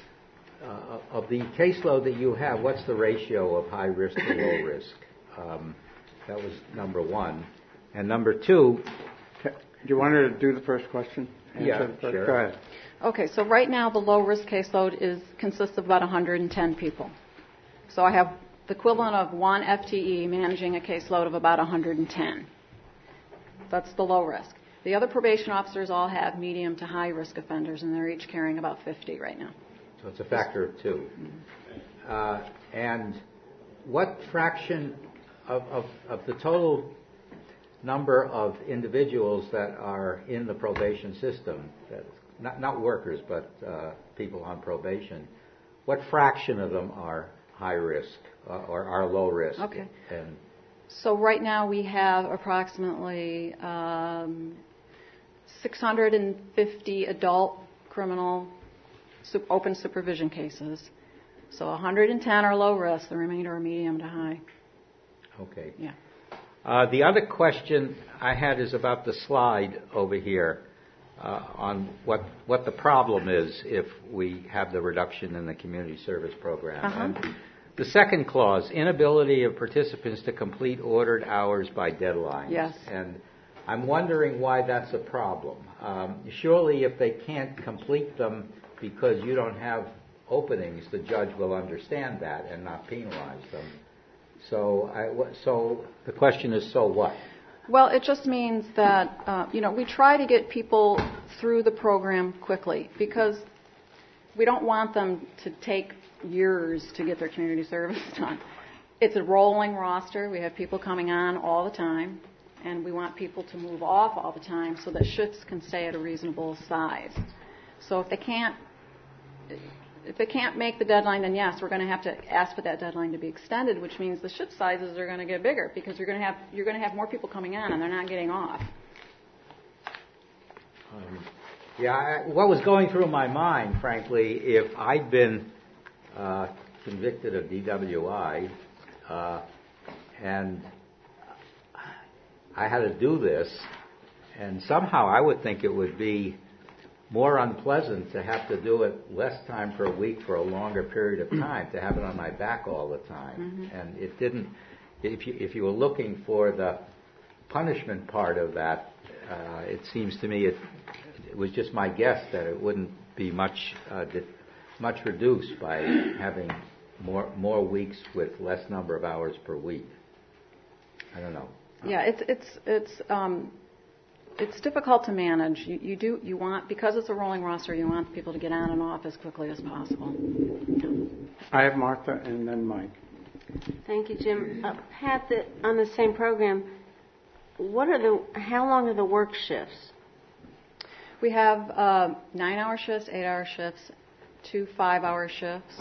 Speaker 10: uh, of the caseload that you have? What's the ratio of high risk to low risk? Um, that was number one, and number two.
Speaker 1: Do you want her to do the first question? Answer
Speaker 10: Yeah,
Speaker 1: the first?
Speaker 10: sure.
Speaker 1: Go ahead.
Speaker 11: Okay, so right now the low risk caseload is consists of about one hundred ten people. So I have the equivalent of one F T E managing a caseload of about one hundred ten. That's the low risk. The other probation officers all have medium to high risk offenders, and they're each carrying about fifty right now.
Speaker 10: So it's a factor of two. Uh, and what fraction of, of, of the total number of individuals that are in the probation system, that, not, not workers, but uh, people on probation, what fraction of them are high risk uh, or are low risk?
Speaker 11: Okay.
Speaker 10: And
Speaker 11: So right now we have approximately um, six hundred fifty adult criminal sup- open supervision cases. So one hundred ten are low risk, the remainder are medium to high.
Speaker 10: Okay.
Speaker 11: Yeah.
Speaker 10: Uh, the other question I had is about the slide over here uh, on what what the problem is if we have the reduction in the community service program.
Speaker 11: Uh-huh.
Speaker 10: And the second clause, inability of participants to complete ordered hours by deadlines.
Speaker 11: Yes.
Speaker 10: And I'm wondering why that's a problem. Um, surely if they can't complete them because you don't have openings, the judge will understand that and not penalize them. So, I, so the question is, so what?
Speaker 11: Well, it just means that, uh, you know, we try to get people through the program quickly because we don't want them to take years to get their community service done. It's a rolling roster. We have people coming on all the time, and we want people to move off all the time so that shifts can stay at a reasonable size. So if they can't, if they can't make the deadline, then yes, we're going to have to ask for that deadline to be extended, which means the shift sizes are going to get bigger because you're going to have you're going to have more people coming on and they're not getting off.
Speaker 10: Um, yeah, I, what was going through my mind, frankly, if I'd been uh, convicted of D W I uh, and I had to do this, and somehow I would think it would be more unpleasant to have to do it less time per week for a longer period of time, to have it on my back all the time. Mm-hmm. And it didn't, if you, if you were looking for the punishment part of that, uh, it seems to me it, it was just my guess that it wouldn't be much uh, di- much reduced by having more more weeks with less number of hours per week. I don't know.
Speaker 11: Yeah, it's it's it's um, it's difficult to manage. You, you do you want because it's a rolling roster. You want people to get on and off as quickly as possible. Yeah.
Speaker 1: I have Martha and then Mike.
Speaker 4: Thank you, Jim. Uh, Pat, the, on the same program, what are the how long are the work shifts?
Speaker 11: We have uh, nine-hour shifts, eight-hour shifts, two five-hour shifts.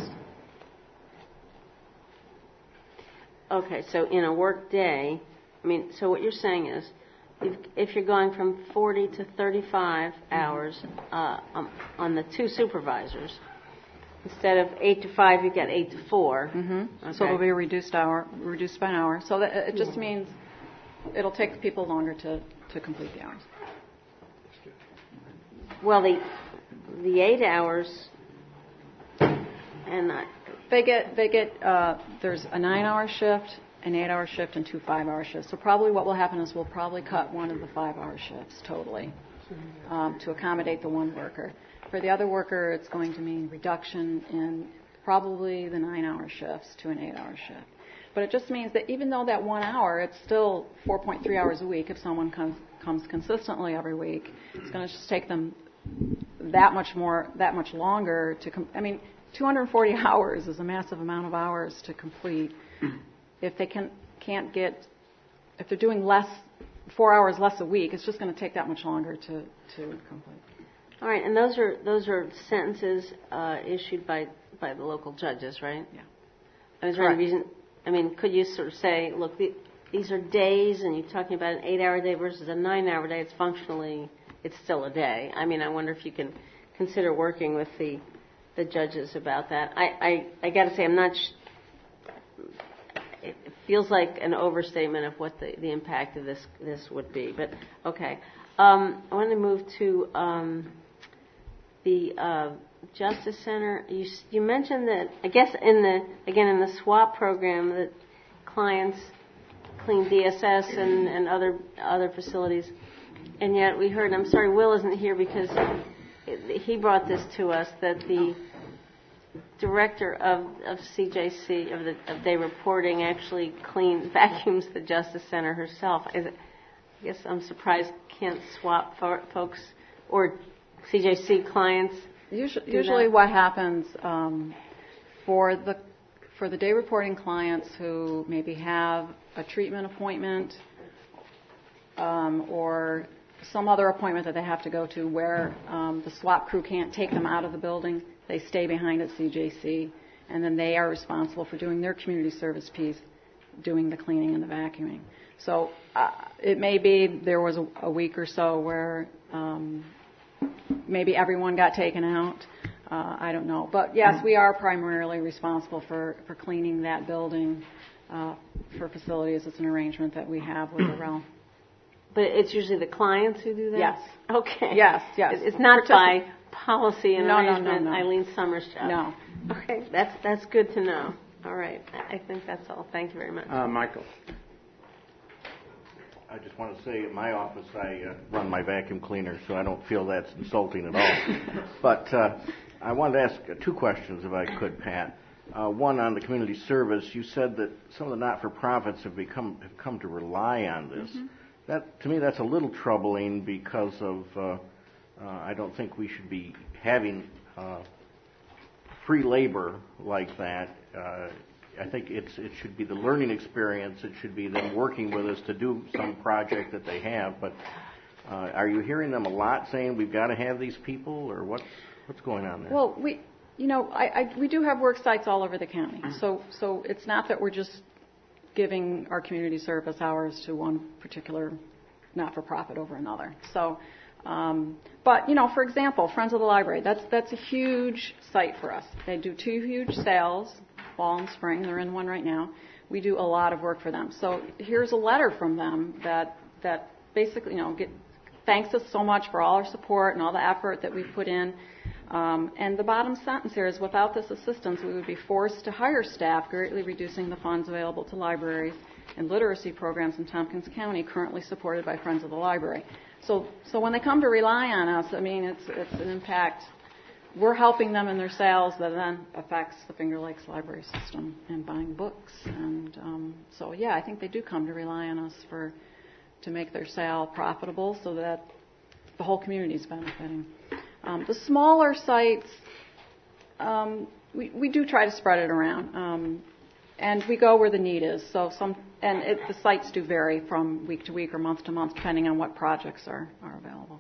Speaker 4: Okay, so in a work day, I mean, so what you're saying is, if, if you're going from forty to thirty-five mm-hmm. hours uh, um, on the two supervisors, instead of eight to five, you get eight to four.
Speaker 11: Mm-hmm.
Speaker 4: Okay.
Speaker 11: So it'll be a reduced hour, reduced by an hour. So that, it just means it'll take people longer to, to complete the hours.
Speaker 4: Well, the the eight hours, and I,
Speaker 11: they get they get uh, there's a nine-hour shift, an eight-hour shift, and two five-hour shifts. So probably what will happen is we'll probably cut one of the five-hour shifts totally um, to accommodate the one worker. For the other worker, it's going to mean reduction in probably the nine-hour shifts to an eight-hour shift. But it just means that even though that one hour, it's still four point three hours a week. If someone comes comes consistently every week, it's going to just take them that much more, that much longer to. Com- I mean, two hundred forty hours is a massive amount of hours to complete. If they can can't get, if they're doing less, four hours less a week, it's just going to take that much longer to to complete.
Speaker 4: All right, and those are those are sentences uh, issued by by the local judges, right?
Speaker 11: Yeah.
Speaker 4: Is there any reason? I mean, could you sort of say, look, the, these are days, and you're talking about an eight-hour day versus a nine-hour day. It's functionally, it's still a day. I mean, I wonder if you can consider working with the the judges about that. I I, I got to say, I'm not. Sh- it feels like an overstatement of what the, the impact of this this would be. But okay, um, I want to move to um, the. Uh, Justice Center, you you mentioned that, I guess in the, again in the SWAP program, that clients clean D S S and, and other other facilities, and yet we heard, I'm sorry Will isn't here because he brought this to us, that the director of, of C J C, of the of day reporting, actually cleans, vacuums the Justice Center herself. I guess I'm surprised can't SWAP folks or C J C clients.
Speaker 11: Usually, usually what happens um, for the for the day reporting clients who maybe have a treatment appointment um, or some other appointment that they have to go to where um, the SWAP crew can't take them out of the building, they stay behind at C J C, and then they are responsible for doing their community service piece, doing the cleaning and the vacuuming. So uh, it may be there was a, a week or so where um, maybe everyone got taken out. Uh, I don't know. But, yes, we are primarily responsible for, for cleaning that building uh, for facilities. It's an arrangement that we have with the R E L.
Speaker 4: But it's usually the clients who do that?
Speaker 11: Yes.
Speaker 4: Okay.
Speaker 11: Yes, yes.
Speaker 4: It's not by policy and
Speaker 11: no,
Speaker 4: arrangement,
Speaker 11: no, no, no.
Speaker 4: Eileen Summers' job?
Speaker 11: No.
Speaker 4: Okay, that's, that's good to know. All right. I think that's all. Thank you very much.
Speaker 1: Uh, Michael.
Speaker 7: I just want to say, at my office, I uh, run my vacuum cleaner, so I don't feel that's insulting at all. But uh, I wanted to ask uh, two questions, if I could, Pat. Uh, one on the community service. You said that some of the not-for-profits have become have come to rely on this. Mm-hmm. That, to me, that's a little troubling because of uh, uh, I don't think we should be having uh, free labor like that. Uh, I think it's it should be the learning experience. It should be them working with us to do some project that they have. But uh, are you hearing them a lot saying we've got to have these people, or what's what's going on there?
Speaker 11: Well, we you know, I, I, we do have work sites all over the county. So, so it's not that we're just giving our community service hours to one particular not-for-profit over another. So, um, but, you know, for example, Friends of the Library, that's, that's a huge site for us. They do two huge sales, fall and spring. They're in one right now. We do a lot of work for them. So here's a letter from them that, that basically, you know, get, thanks us so much for all our support and all the effort that we put in. Um, and the bottom sentence here is, without this assistance, we would be forced to hire staff, greatly reducing the funds available to libraries and literacy programs in Tompkins County currently supported by Friends of the Library. So, so when they come to rely on us, I mean, it's, it's an impact. We're helping them in their sales that then affects the Finger Lakes Library System and buying books. And um, so, yeah, I think they do come to rely on us for to make their sale profitable so that the whole community is benefiting. Um, the smaller sites, um, we, we do try to spread it around, um, and we go where the need is. So some, and it, the sites do vary from week to week or month to month, depending on what projects are, are available.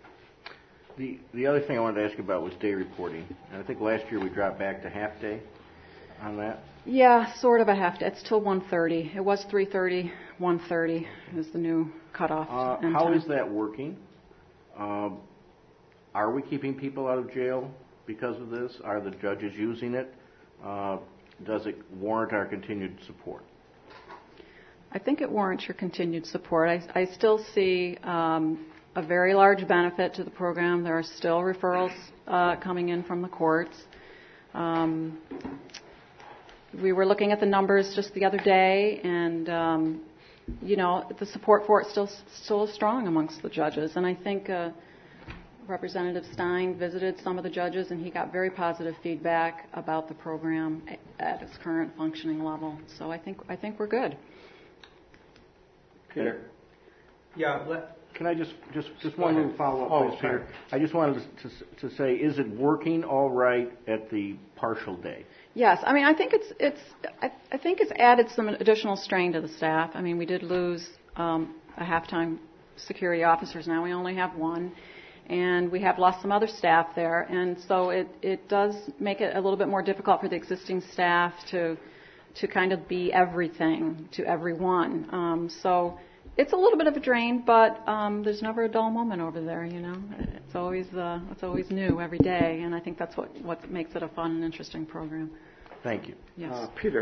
Speaker 7: The the other thing I wanted to ask about was day reporting. And I think last year we dropped back to half day on that.
Speaker 11: Yeah, sort of a half day. It's till one thirty. It was three thirty. one thirty is the new cutoff.
Speaker 7: Uh, how time. Is that working? Uh, Are we keeping people out of jail because of this? Are the judges using it? Uh, does it warrant our continued support?
Speaker 11: I think it warrants your continued support. I, I still see um, a very large benefit to the program. There are still referrals uh, coming in from the courts. Um, we were looking at the numbers just the other day, and um, you know, the support for it still still is strong amongst the judges. And I think Uh, Representative Stein visited some of the judges, and he got very positive feedback about the program at its current functioning level. So I think I think we're good.
Speaker 7: Peter?
Speaker 10: Yeah. Let,
Speaker 7: Can I just just just one little follow up, oh, please, Peter? I just wanted to, to to say, is it working all right at the partial day?
Speaker 11: Yes, I mean I think it's it's I, I think it's added some additional strain to the staff. I mean we did lose um, a half-time security officers. Now we only have one. And we have lost some other staff there, and so it, it does make it a little bit more difficult for the existing staff to to kind of be everything to everyone. Um, so it's a little bit of a drain, but um, there's never a dull moment over there. You know, it's always uh, it's always new every day, and I think that's what what makes it a fun and interesting program.
Speaker 7: Thank you,
Speaker 11: yes,
Speaker 1: uh, Peter.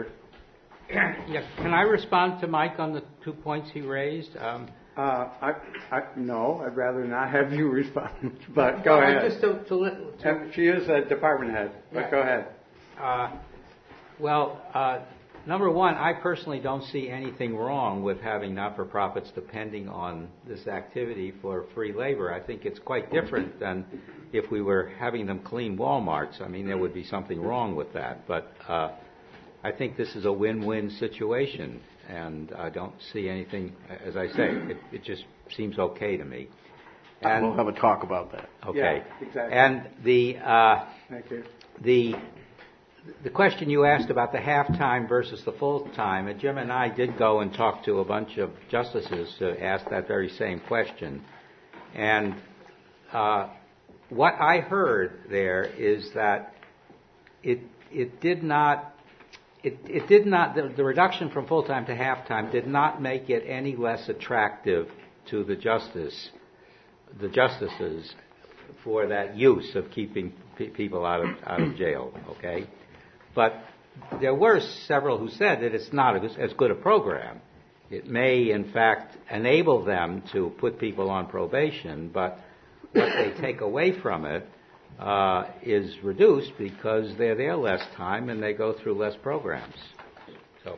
Speaker 10: Yeah, can I respond to Mike on the two points he raised? Um,
Speaker 1: Uh, I, I, no, I'd rather not have you respond, but go
Speaker 10: well,
Speaker 1: ahead.
Speaker 10: Just to, to, to,
Speaker 1: she is a department head, but
Speaker 10: yeah.
Speaker 1: go ahead.
Speaker 10: Uh, well, uh, number one, I personally don't see anything wrong with having not-for-profits depending on this activity for free labor. I think it's quite different than if we were having them clean Walmarts. I mean, there would be something wrong with that, but uh, I think this is a win-win situation. And I don't see anything, as I say, it, it just seems okay to me.
Speaker 7: And we'll have a talk about that.
Speaker 10: Okay.
Speaker 1: Yeah, exactly.
Speaker 10: And the uh,
Speaker 1: Thank you.
Speaker 10: the the question you asked about the half-time versus the full-time, and Jim and I did go and talk to a bunch of justices to ask that very same question. And uh, what I heard there is that it it did not It, it did not, the, the reduction from full-time to half-time did not make it any less attractive to the justice, the justices for that use of keeping p- people out of, out of jail, okay? But there were several who said that it's not as, as good a program. It may, in fact, enable them to put people on probation, but what they take away from it Uh, is reduced because they're there less time and they go through less programs. So,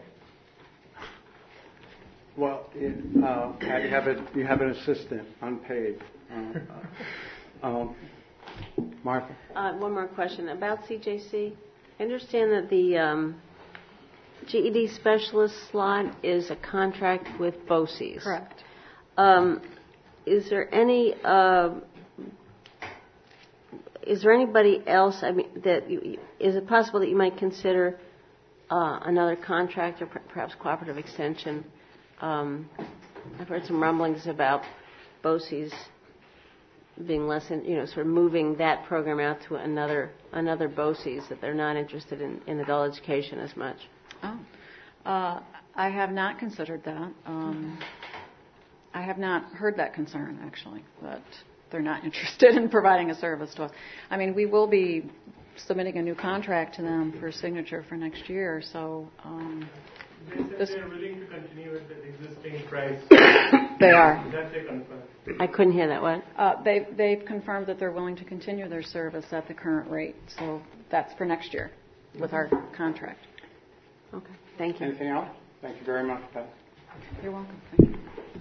Speaker 1: well, it, uh, you have a, you have an assistant, unpaid. Uh, um, Martha.
Speaker 4: Uh, one more question about C J C. I understand that the um, G E D specialist slot is a contract with BOCES.
Speaker 11: Correct.
Speaker 4: Um, is there any? Uh, Is there anybody else? I mean, that you, is it possible that you might consider uh, another contract or perhaps cooperative extension? Um, I've heard some rumblings about BOCES being less, in, you know, sort of moving that program out to another another BOCES, that they're not interested in, in adult education as much?
Speaker 11: Oh, uh, I have not considered that. Um, I have not heard that concern, actually, that they're not interested in providing a service to us. I mean, we will be submitting a new contract to them for signature for next year, so... Um,
Speaker 13: they said they're willing to continue with the existing price.
Speaker 11: They are.
Speaker 13: That they confirm.
Speaker 4: I couldn't hear that. What?
Speaker 11: Uh, they've, they've confirmed that they're willing to continue their service at the current rate, so that's for next year with our contract.
Speaker 4: Okay, thank you.
Speaker 1: Anything else? Thank you very much, Pat.
Speaker 11: You're welcome. Thank you.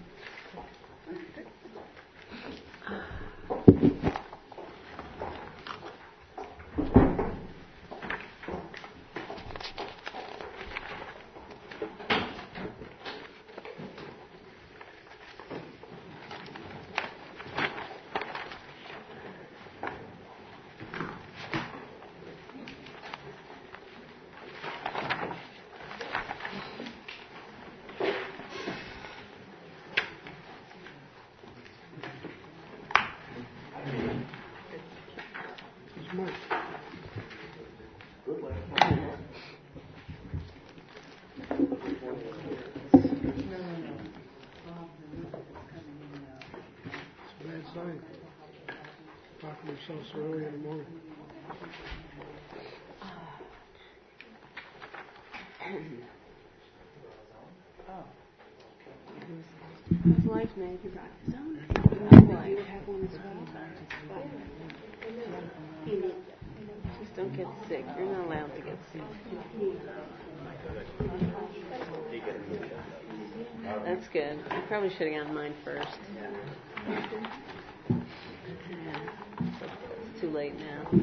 Speaker 14: Talking to yourself so early in the morning.
Speaker 4: His wife made he brought his own. You would have one as well. Just don't get sick. You're not allowed to get sick. That's good. I probably should have gotten mine first. It's too late now.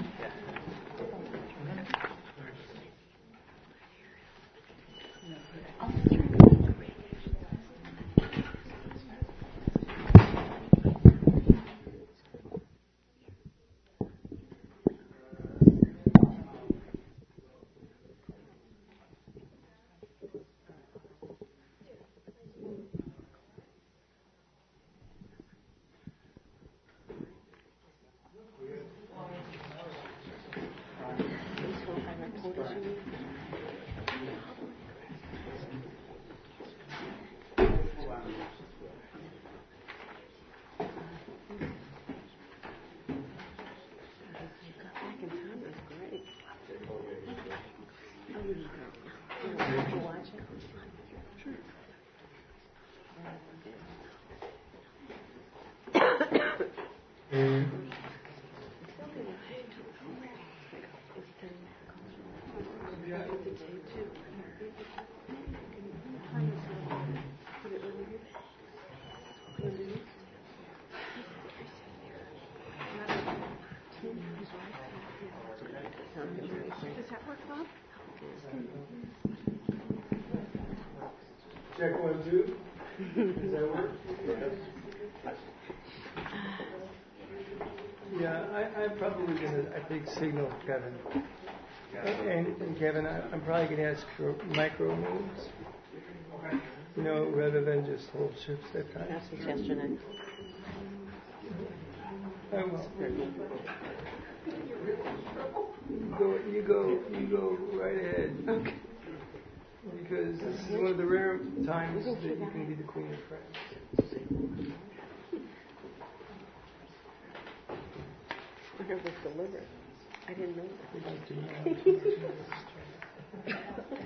Speaker 6: Does that work, Bob?
Speaker 14: Check one, two. Does that work? Yeah, I, I'm probably going to, I think, signal Kevin. And, and Kevin, I, I'm probably going to ask for micro moves. You know, rather than just whole ships at times.
Speaker 4: That's suggestion.
Speaker 14: I will. You go, you go, you go right ahead. Okay. Because this is one of the rare times that you can be the queen of France.
Speaker 4: I heard this deliberate. I didn't know that.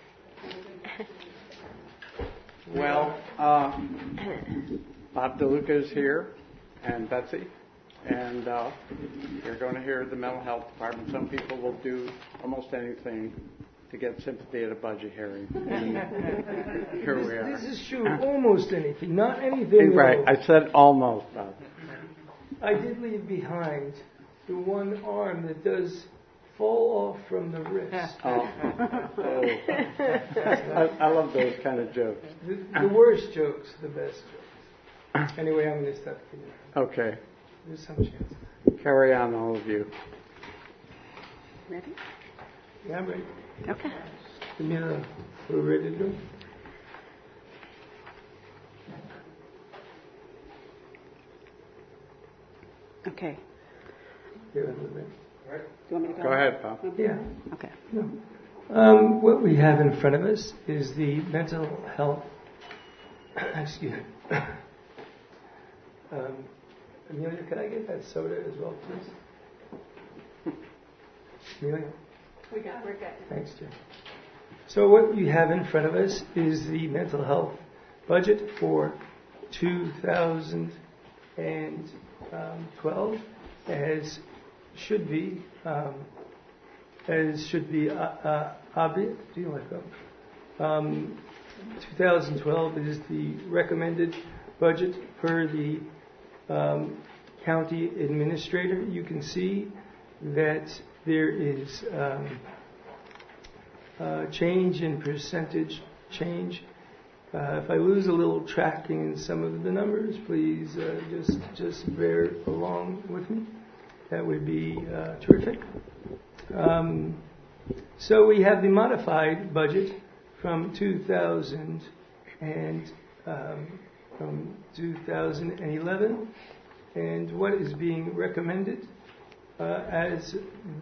Speaker 1: Well, uh, Bob DeLuca is here, and Betsy, and uh, you're going to hear the mental health department. Some people will do almost anything to get sympathy at a budget hearing. And here we are.
Speaker 14: This is true, almost anything, not anything.
Speaker 1: Right,
Speaker 14: else.
Speaker 1: I said almost, Bob.
Speaker 14: I did leave behind the one arm that does fall off from the wrist.
Speaker 1: Oh. Oh. I, I love those kind of jokes.
Speaker 14: The, the worst jokes, the best jokes. Anyway, I'm going to stop here.
Speaker 1: Okay.
Speaker 14: There's some chance.
Speaker 1: Carry on, all of you.
Speaker 11: Ready?
Speaker 14: Yeah, I'm ready.
Speaker 11: Okay.
Speaker 14: Camila, we're ready to go?
Speaker 15: Okay.
Speaker 14: Here, a little bit.
Speaker 15: Do you want me to go?
Speaker 1: Go ahead, Paul.
Speaker 14: Yeah.
Speaker 15: Okay.
Speaker 14: No. Um, what we have in front of us is the mental health. Excuse me. um, Amelia, can I get that soda as well, please? Amelia?
Speaker 11: We got, we're good.
Speaker 14: Thanks, Jim. So what we have in front of us is the mental health budget for two thousand twelve, as should be, um, as should be uh, uh, obvious. Do you like that? Um, twenty twelve is the recommended budget per the um, county administrator. You can see that there is um, uh, change in percentage change. Uh, if I lose a little tracking in some of the numbers, please uh, just just bear along with me. That would be uh, terrific. Um, so we have the modified budget from two thousand and um, from two thousand eleven, and what is being recommended uh, as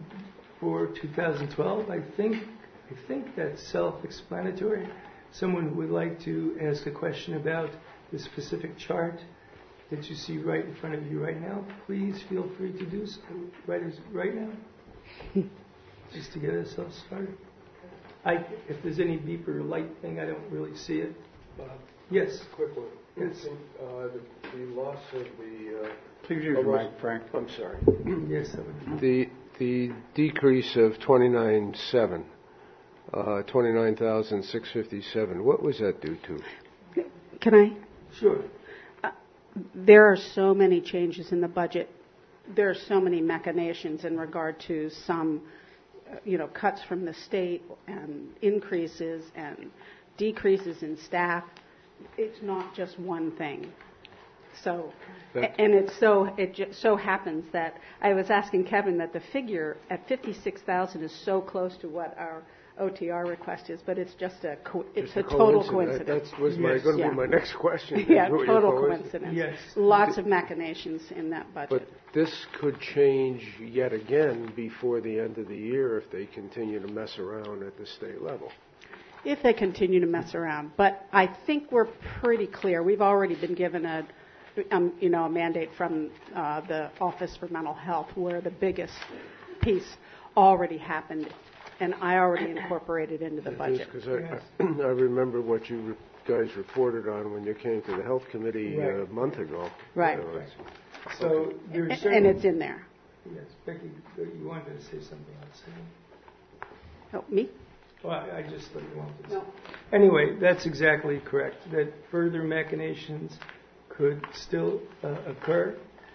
Speaker 14: for two thousand twelve. I think I think that's self-explanatory. Someone would like to ask a question about the specific chart that you see right in front of you right now, please feel free to do so right, as, right now, just to get ourselves started. I, if there's any beeper light thing, I don't really see it.
Speaker 5: Bob,
Speaker 14: yes.
Speaker 5: Quick one.
Speaker 14: Yes.
Speaker 5: Uh, the, the loss of the. Uh,
Speaker 1: Please use your mic, Frank.
Speaker 5: I'm sorry.
Speaker 14: Yes. That would
Speaker 5: be. The the decrease of twenty-nine seven. Uh, twenty-nine thousand six hundred fifty-seven. What was that due to?
Speaker 15: Can I?
Speaker 14: Sure.
Speaker 15: Uh, there are so many changes in the budget. There are so many machinations in regard to some, uh, you know, cuts from the state and increases and decreases in staff. It's not just one thing. So, That's and it's so it j- so happens that I was asking Kevin that the figure at fifty-six thousand is so close to what our O T R request is, but it's just a co- it's
Speaker 5: just a,
Speaker 15: a total
Speaker 5: coincidence.
Speaker 15: coincidence.
Speaker 5: That was my,
Speaker 14: yes.
Speaker 5: going to
Speaker 15: yeah.
Speaker 5: be my next question.
Speaker 15: Yeah, total coincidence.
Speaker 14: Yes.
Speaker 15: Lots of machinations in that budget.
Speaker 5: But this could change yet again before the end of the year if they continue to mess around at the state level.
Speaker 15: If they continue to mess around. But I think we're pretty clear. We've already been given a, um, you know, a mandate from uh, the Office for Mental Health where the biggest piece already happened, and I already incorporated into the budget.
Speaker 5: Because I, I remember what you re- guys reported on when you came to the Health Committee
Speaker 14: right.
Speaker 5: a month ago.
Speaker 15: Right.
Speaker 5: You know,
Speaker 14: right. So there's
Speaker 15: and,
Speaker 14: certain,
Speaker 15: and it's in there.
Speaker 14: Yes, Becky, you wanted to say something else.
Speaker 15: Oh, me?
Speaker 14: Well, I, I just thought you wanted to.
Speaker 15: No.
Speaker 14: Anyway, that's exactly correct. That further machinations could still uh, occur,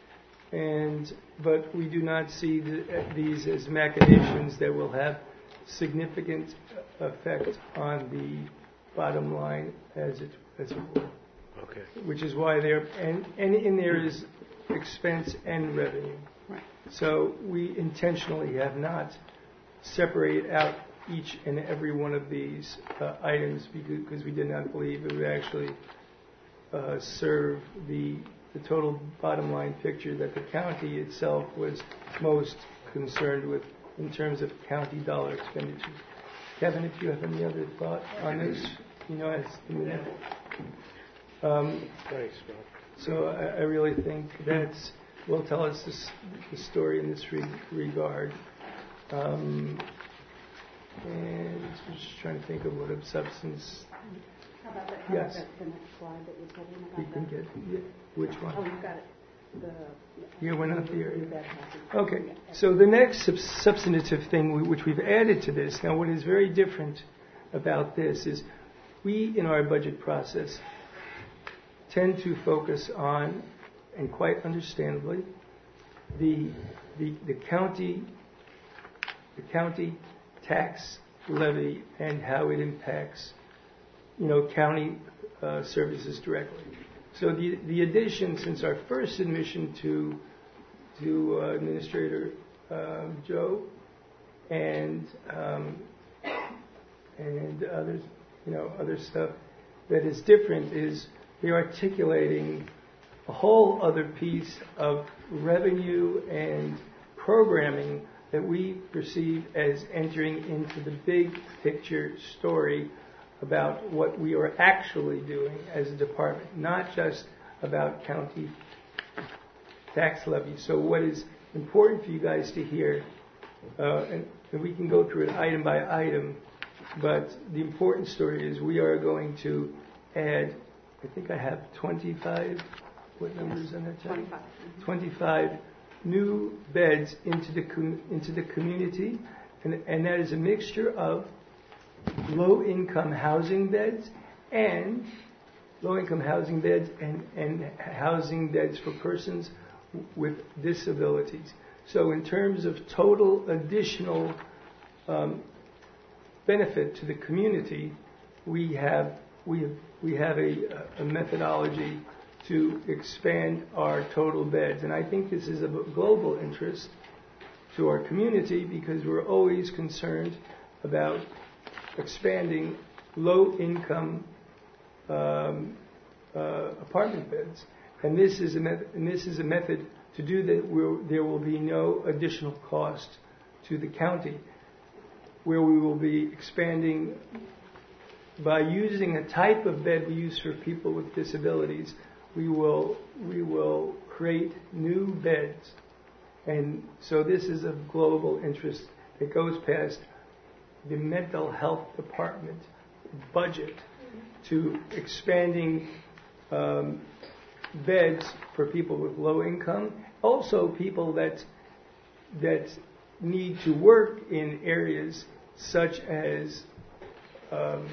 Speaker 14: and but we do not see the, uh, these as machinations that will have significant effect on the bottom line as it as it were.
Speaker 5: Okay.
Speaker 14: Which is why there and and in there is expense and revenue.
Speaker 15: Right.
Speaker 14: So we intentionally have not separated out each and every one of these uh, items because we did not believe it would actually uh, serve the the total bottom line picture that the county itself was most concerned with in terms of county dollar expenditures. Kevin, if you have any other thought on this, you know, as the minute. Um,
Speaker 5: Thanks, Bob.
Speaker 14: so I, I really think that will tell us this, the story in this re- regard. Um, and I'm just trying to think of what of substance.
Speaker 15: How about that?
Speaker 14: Yes.
Speaker 15: How about the next slide that you put in about
Speaker 14: You can
Speaker 15: that?
Speaker 14: get yeah, which one?
Speaker 15: Oh, you got it. The,
Speaker 14: Yeah, we're not there.
Speaker 15: that has it.
Speaker 14: Okay, so the next sub- substantive thing we, which we've added to this, now what is very different about this is we, in our budget process, tend to focus on, and quite understandably, the, the, the county, the county tax levy and how it impacts, you know, county uh, services directly. So the the addition since our first submission to to uh, Administrator um, Joe and um, and others, you know, other stuff that is different is they're articulating a whole other piece of revenue and programming that we perceive as entering into the big picture story about what we are actually doing as a department, not just about county tax levy. So what is important for you guys to hear, uh, and, and we can go through it item by item, but the important story is we are going to add, I think I have twenty-five, what numbers on that? twenty-five. twenty-five new beds into the com- into the community, and, and that is a mixture of low-income housing beds and low-income housing beds and, and housing beds for persons with disabilities. So in terms of total additional um, benefit to the community, we have we have we have a, a methodology to expand our total beds, and I think this is of global interest to our community because we're always concerned about expanding low-income um, uh, apartment beds, and this is a method, and this is a method to do that where there will be no additional cost to the county, where we will be expanding by using a type of bed we use for people with disabilities. We will we will create new beds, and so this is of global interest. It goes past the mental health department budget to expanding um, beds for people with low income, also people that that need to work in areas such as um,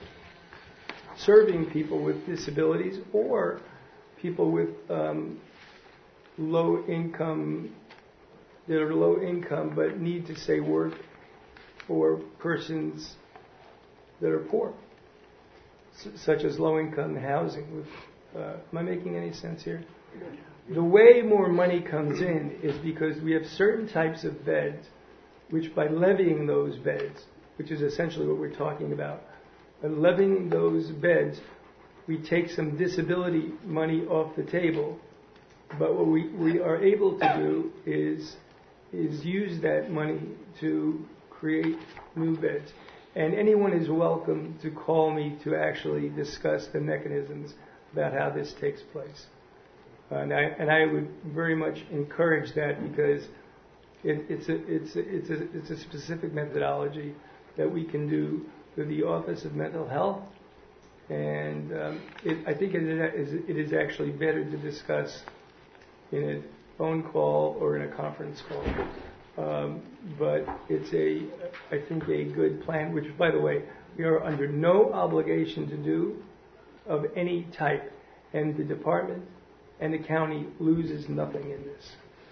Speaker 14: serving people with disabilities or people with um, low income, that are low income but need to say work for persons that are poor, s- such as low income housing. With, uh, am I making any sense here? The way more money comes in is because we have certain types of beds, which by levying those beds, which is essentially what we're talking about, by levying those beds, we take some disability money off the table. But what we, we are able to do is is use that money to create new beds. And anyone is welcome to call me to actually discuss the mechanisms about how this takes place. Uh, and, I, and I would very much encourage that because it, it's, a, it's, a, it's, a, it's a specific methodology that we can do through the Office of Mental Health. And um, it, I think it is, it is actually better to discuss in a phone call or in a conference call. Um, but it's a, I think, a good plan, which, by the way, we are under no obligation to do of any type. And the department and the county loses nothing in this.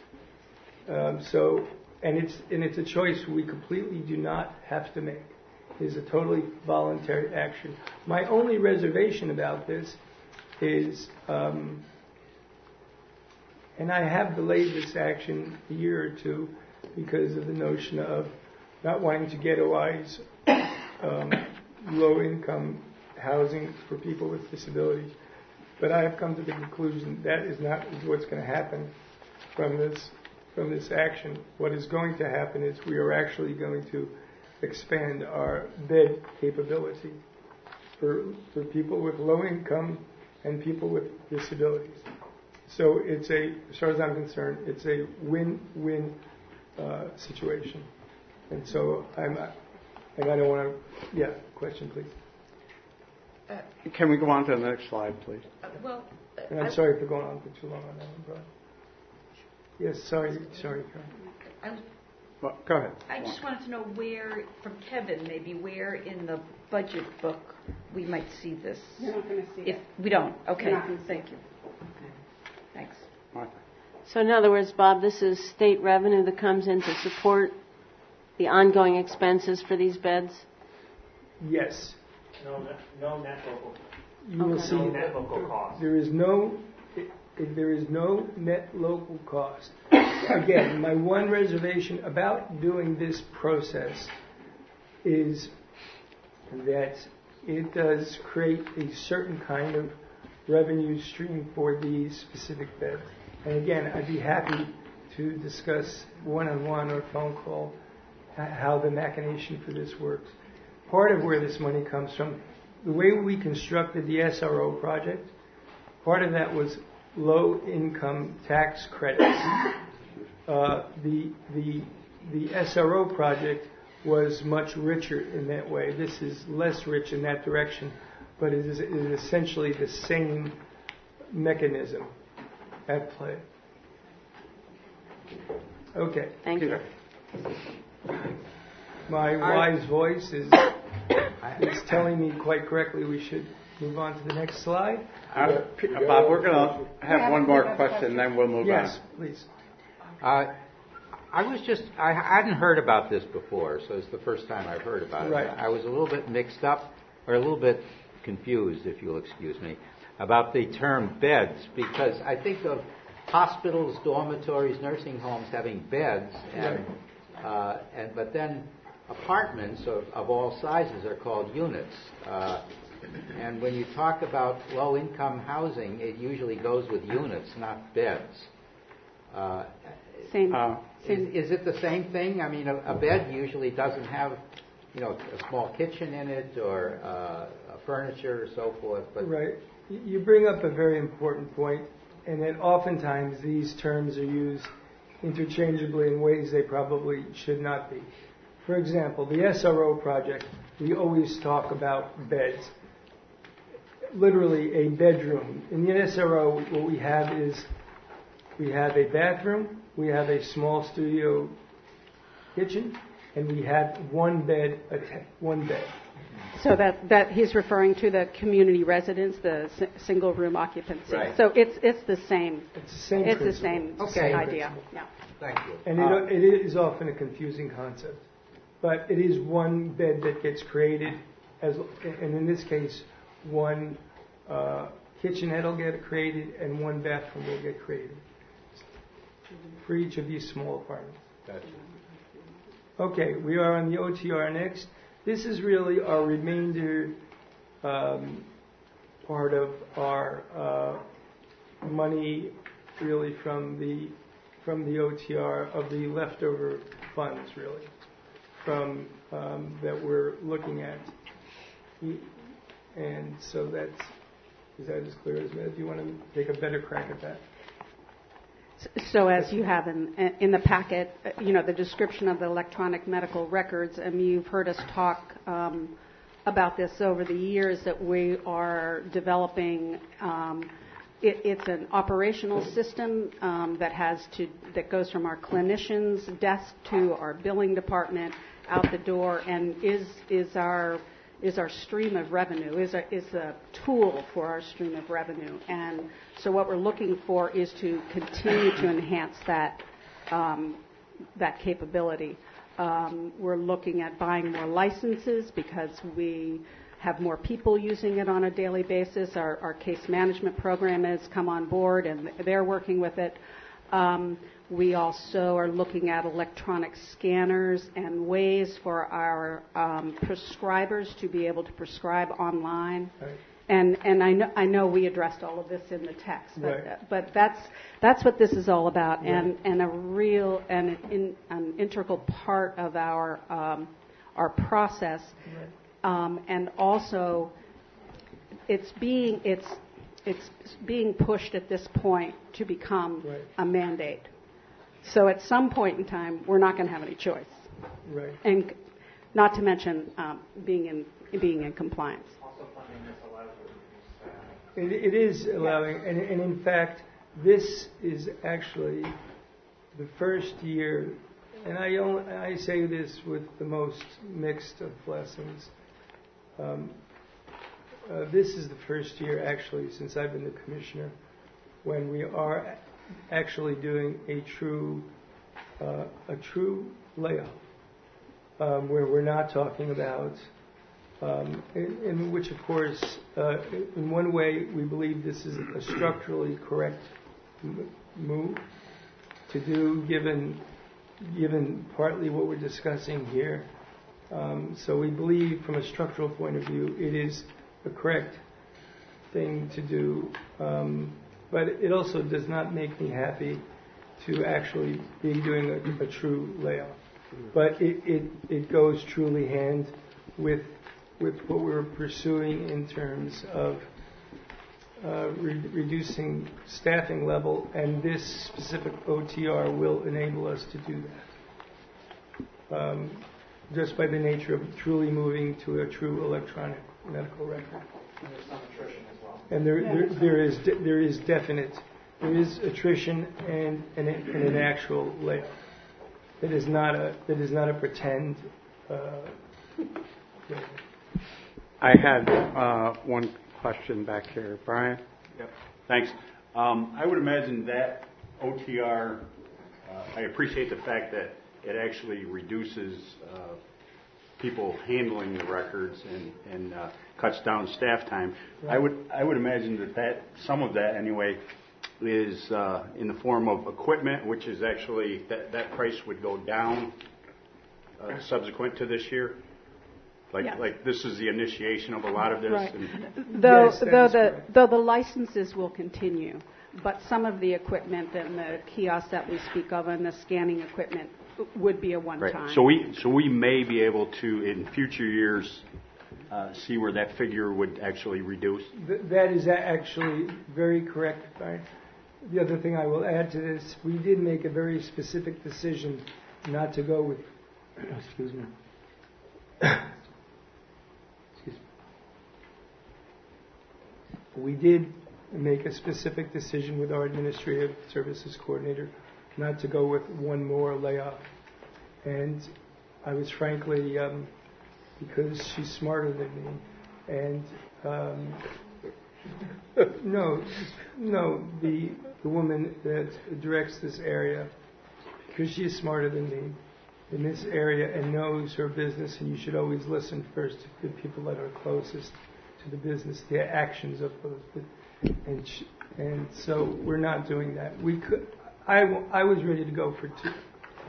Speaker 14: Um, so, and it's, and it's a choice we completely do not have to make. It is a totally voluntary action. My only reservation about this is, um, and I have delayed this action a year or two because of the notion of not wanting to ghettoize um, low-income housing for people with disabilities. But I have come to the conclusion that is not what's going to happen from this from this action. What is going to happen is we are actually going to expand our bed capability for for people with low income and people with disabilities. So it's a, as far as I'm concerned, it's a win-win uh, situation. And so I'm, and I don't want to, yeah, question please.
Speaker 1: Uh, Can we go on to the next slide, please?
Speaker 9: Uh, well, uh,
Speaker 14: and I'm
Speaker 9: I,
Speaker 14: sorry for going on for too long on that one, Brian. Yes, sorry, sorry, Karen.
Speaker 9: I,
Speaker 1: well, go ahead.
Speaker 9: I just wanted to know where, from Kevin, maybe where in the budget book we might see this.
Speaker 15: You're not going to see
Speaker 9: if
Speaker 15: it.
Speaker 9: We don't. Okay.
Speaker 15: You're not going to see
Speaker 9: Thank
Speaker 15: it.
Speaker 9: you. Okay. Thanks.
Speaker 1: Martha.
Speaker 4: So in other words, Bob, this is state revenue that comes in to support the ongoing expenses for these beds?
Speaker 14: Yes.
Speaker 13: No, net, no net local.
Speaker 14: You will
Speaker 4: Okay.
Speaker 14: see
Speaker 13: No net local cost.
Speaker 14: there is no it, it, there is no net local cost. Again, my one reservation about doing this process is that it does create a certain kind of revenue stream for these specific beds. And again, I'd be happy to discuss one-on-one or phone call how the machination for this works. Part of where this money comes from, the way we constructed the S R O project, part of that was low-income tax credits. Uh, the the the S R O project was much richer in that way. This is less rich in that direction, but it is, it is essentially the same mechanism at play. Okay.
Speaker 4: Thank you.
Speaker 14: My wise voice is is telling me quite correctly we should move on to the next slide.
Speaker 1: Uh, P- uh, Bob, we're going to have one more question, then we'll move
Speaker 14: yes,
Speaker 1: on.
Speaker 14: Yes, please.
Speaker 10: Uh, I was just, I hadn't heard about this before, so it's the first time I've heard about
Speaker 14: Right.
Speaker 10: it. I was a little bit mixed up, or a little bit confused, if you'll excuse me, about the term beds, because I think of hospitals, dormitories, nursing homes having beds, and, uh, and but then apartments of, of all sizes are called units. Uh, and when you talk about low-income housing, it usually goes with units, not beds. Uh,
Speaker 15: Same.
Speaker 10: uh, is, is it the same thing? I mean, a, a bed usually doesn't have, you know, a small kitchen in it or uh, furniture or so forth. But
Speaker 14: right. You bring up a very important point, and that oftentimes these terms are used interchangeably in ways they probably should not be. For example, the S R O project, we always talk about beds. Literally a bedroom. In the S R O, what we have is we have a bathroom, we have a small studio kitchen, and we have one bed, one bed.
Speaker 15: So that, that he's referring to the community residence, the s- single room occupancy.
Speaker 10: Right.
Speaker 15: So it's it's the same.
Speaker 14: It's the same
Speaker 15: It's
Speaker 14: principle.
Speaker 15: the same
Speaker 10: Okay.
Speaker 15: idea.
Speaker 14: Principle.
Speaker 15: Yeah.
Speaker 10: thank you.
Speaker 14: And
Speaker 10: Uh,
Speaker 14: it, it is often a confusing concept. But it is one bed that gets created, as, and in this case, one uh, kitchenette will get created and one bathroom will get created for each of these small apartments.
Speaker 10: Gotcha.
Speaker 14: Okay, we are on the O T R next. This is really our remainder um, part of our uh, money, really from the from the O T R of the leftover funds, really, from um, that we're looking at. And so that's is that as clear as that? Do you want to take a better crack at that?
Speaker 15: So as you have in, in the packet, uh, you know, the description of the electronic medical records, and you've heard us talk um, about this over the years, that we are developing. Um, it, it's an operational system um, that has to that goes from our clinician's desk to our billing department, out the door, and is is our is our stream of revenue, is a, is a tool for our stream of revenue. And so what we're looking for is to continue to enhance that um, that capability. Um, we're looking at buying more licenses because we have more people using it on a daily basis. Our, our case management program has come on board, and they're working with it. Um, we also are looking at electronic scanners and ways for our um, prescribers to be able to prescribe online.
Speaker 14: Right.
Speaker 15: And and I know I know we addressed all of this in the text, but
Speaker 14: Right.
Speaker 15: but that's that's what this is all about,
Speaker 14: Right.
Speaker 15: and and a real and an, in, an integral part of our um, our process,
Speaker 14: Right.
Speaker 15: um, and also it's being it's it's being pushed at this point to become
Speaker 14: Right.
Speaker 15: a mandate. So at some point in time, we're not going to have any choice,
Speaker 14: Right.
Speaker 15: and not to mention um, being in being in compliance.
Speaker 14: It, it is allowing, and, and in fact, this is actually the first year, and I, only, I say this with the most mixed of blessings. Um, uh, this is the first year, actually, since I've been the commissioner, when we are actually doing a true, uh, a true layoff, um, where we're not talking about. Um, in, in which, of course, uh, in one way, we believe this is a structurally correct m- move to do, given given partly what we're discussing here. Um, so we believe, from a structural point of view, it is the correct thing to do, um, but it also does not make me happy to actually be doing a, a true layoff. But it, it, it goes truly hand with with what we're pursuing in terms of uh, re- reducing staffing level, and this specific O T R will enable us to do that. Um, just by the nature of truly moving to a true electronic medical record.
Speaker 16: And there's some attrition as well.
Speaker 14: And there, there, there is de- there is definite, there is attrition and, and, a, and an actual layoff. That is not a that is not a pretend. Uh,
Speaker 1: I had uh, one question back here, Brian.
Speaker 12: Yep. Thanks. Um, I would imagine that O T R. Uh, I appreciate the fact that it actually reduces uh, people handling the records and, and uh, cuts down staff time. Right. I would I would imagine that, that some of that anyway is uh, in the form of equipment, which is actually that, that price would go down uh, subsequent to this year. Like
Speaker 15: yes.
Speaker 12: like this is the initiation of a lot of this.
Speaker 15: Right.
Speaker 12: And
Speaker 15: though
Speaker 14: yes,
Speaker 15: though the correct. though the licenses will continue, but some of the equipment and the kiosks that we speak of and the scanning equipment would be a one-time.
Speaker 12: Right. So we so we may be able to in future years uh, see where that figure would actually reduce.
Speaker 14: Th- that is actually very correct, Brian. The other thing I will add to this, we did make a very specific decision not to go with. Excuse me. Excuse me. We did make a specific decision with our administrative services coordinator not to go with one more layoff. And I was frankly, um, because she's smarter than me, and um, no, no, the the woman that directs this area, because she is smarter than me in this area and knows her business, and you should always listen first to the people that are closest to the business, the actions of those. And she, and so we're not doing that. We could. I, I was ready to go for two.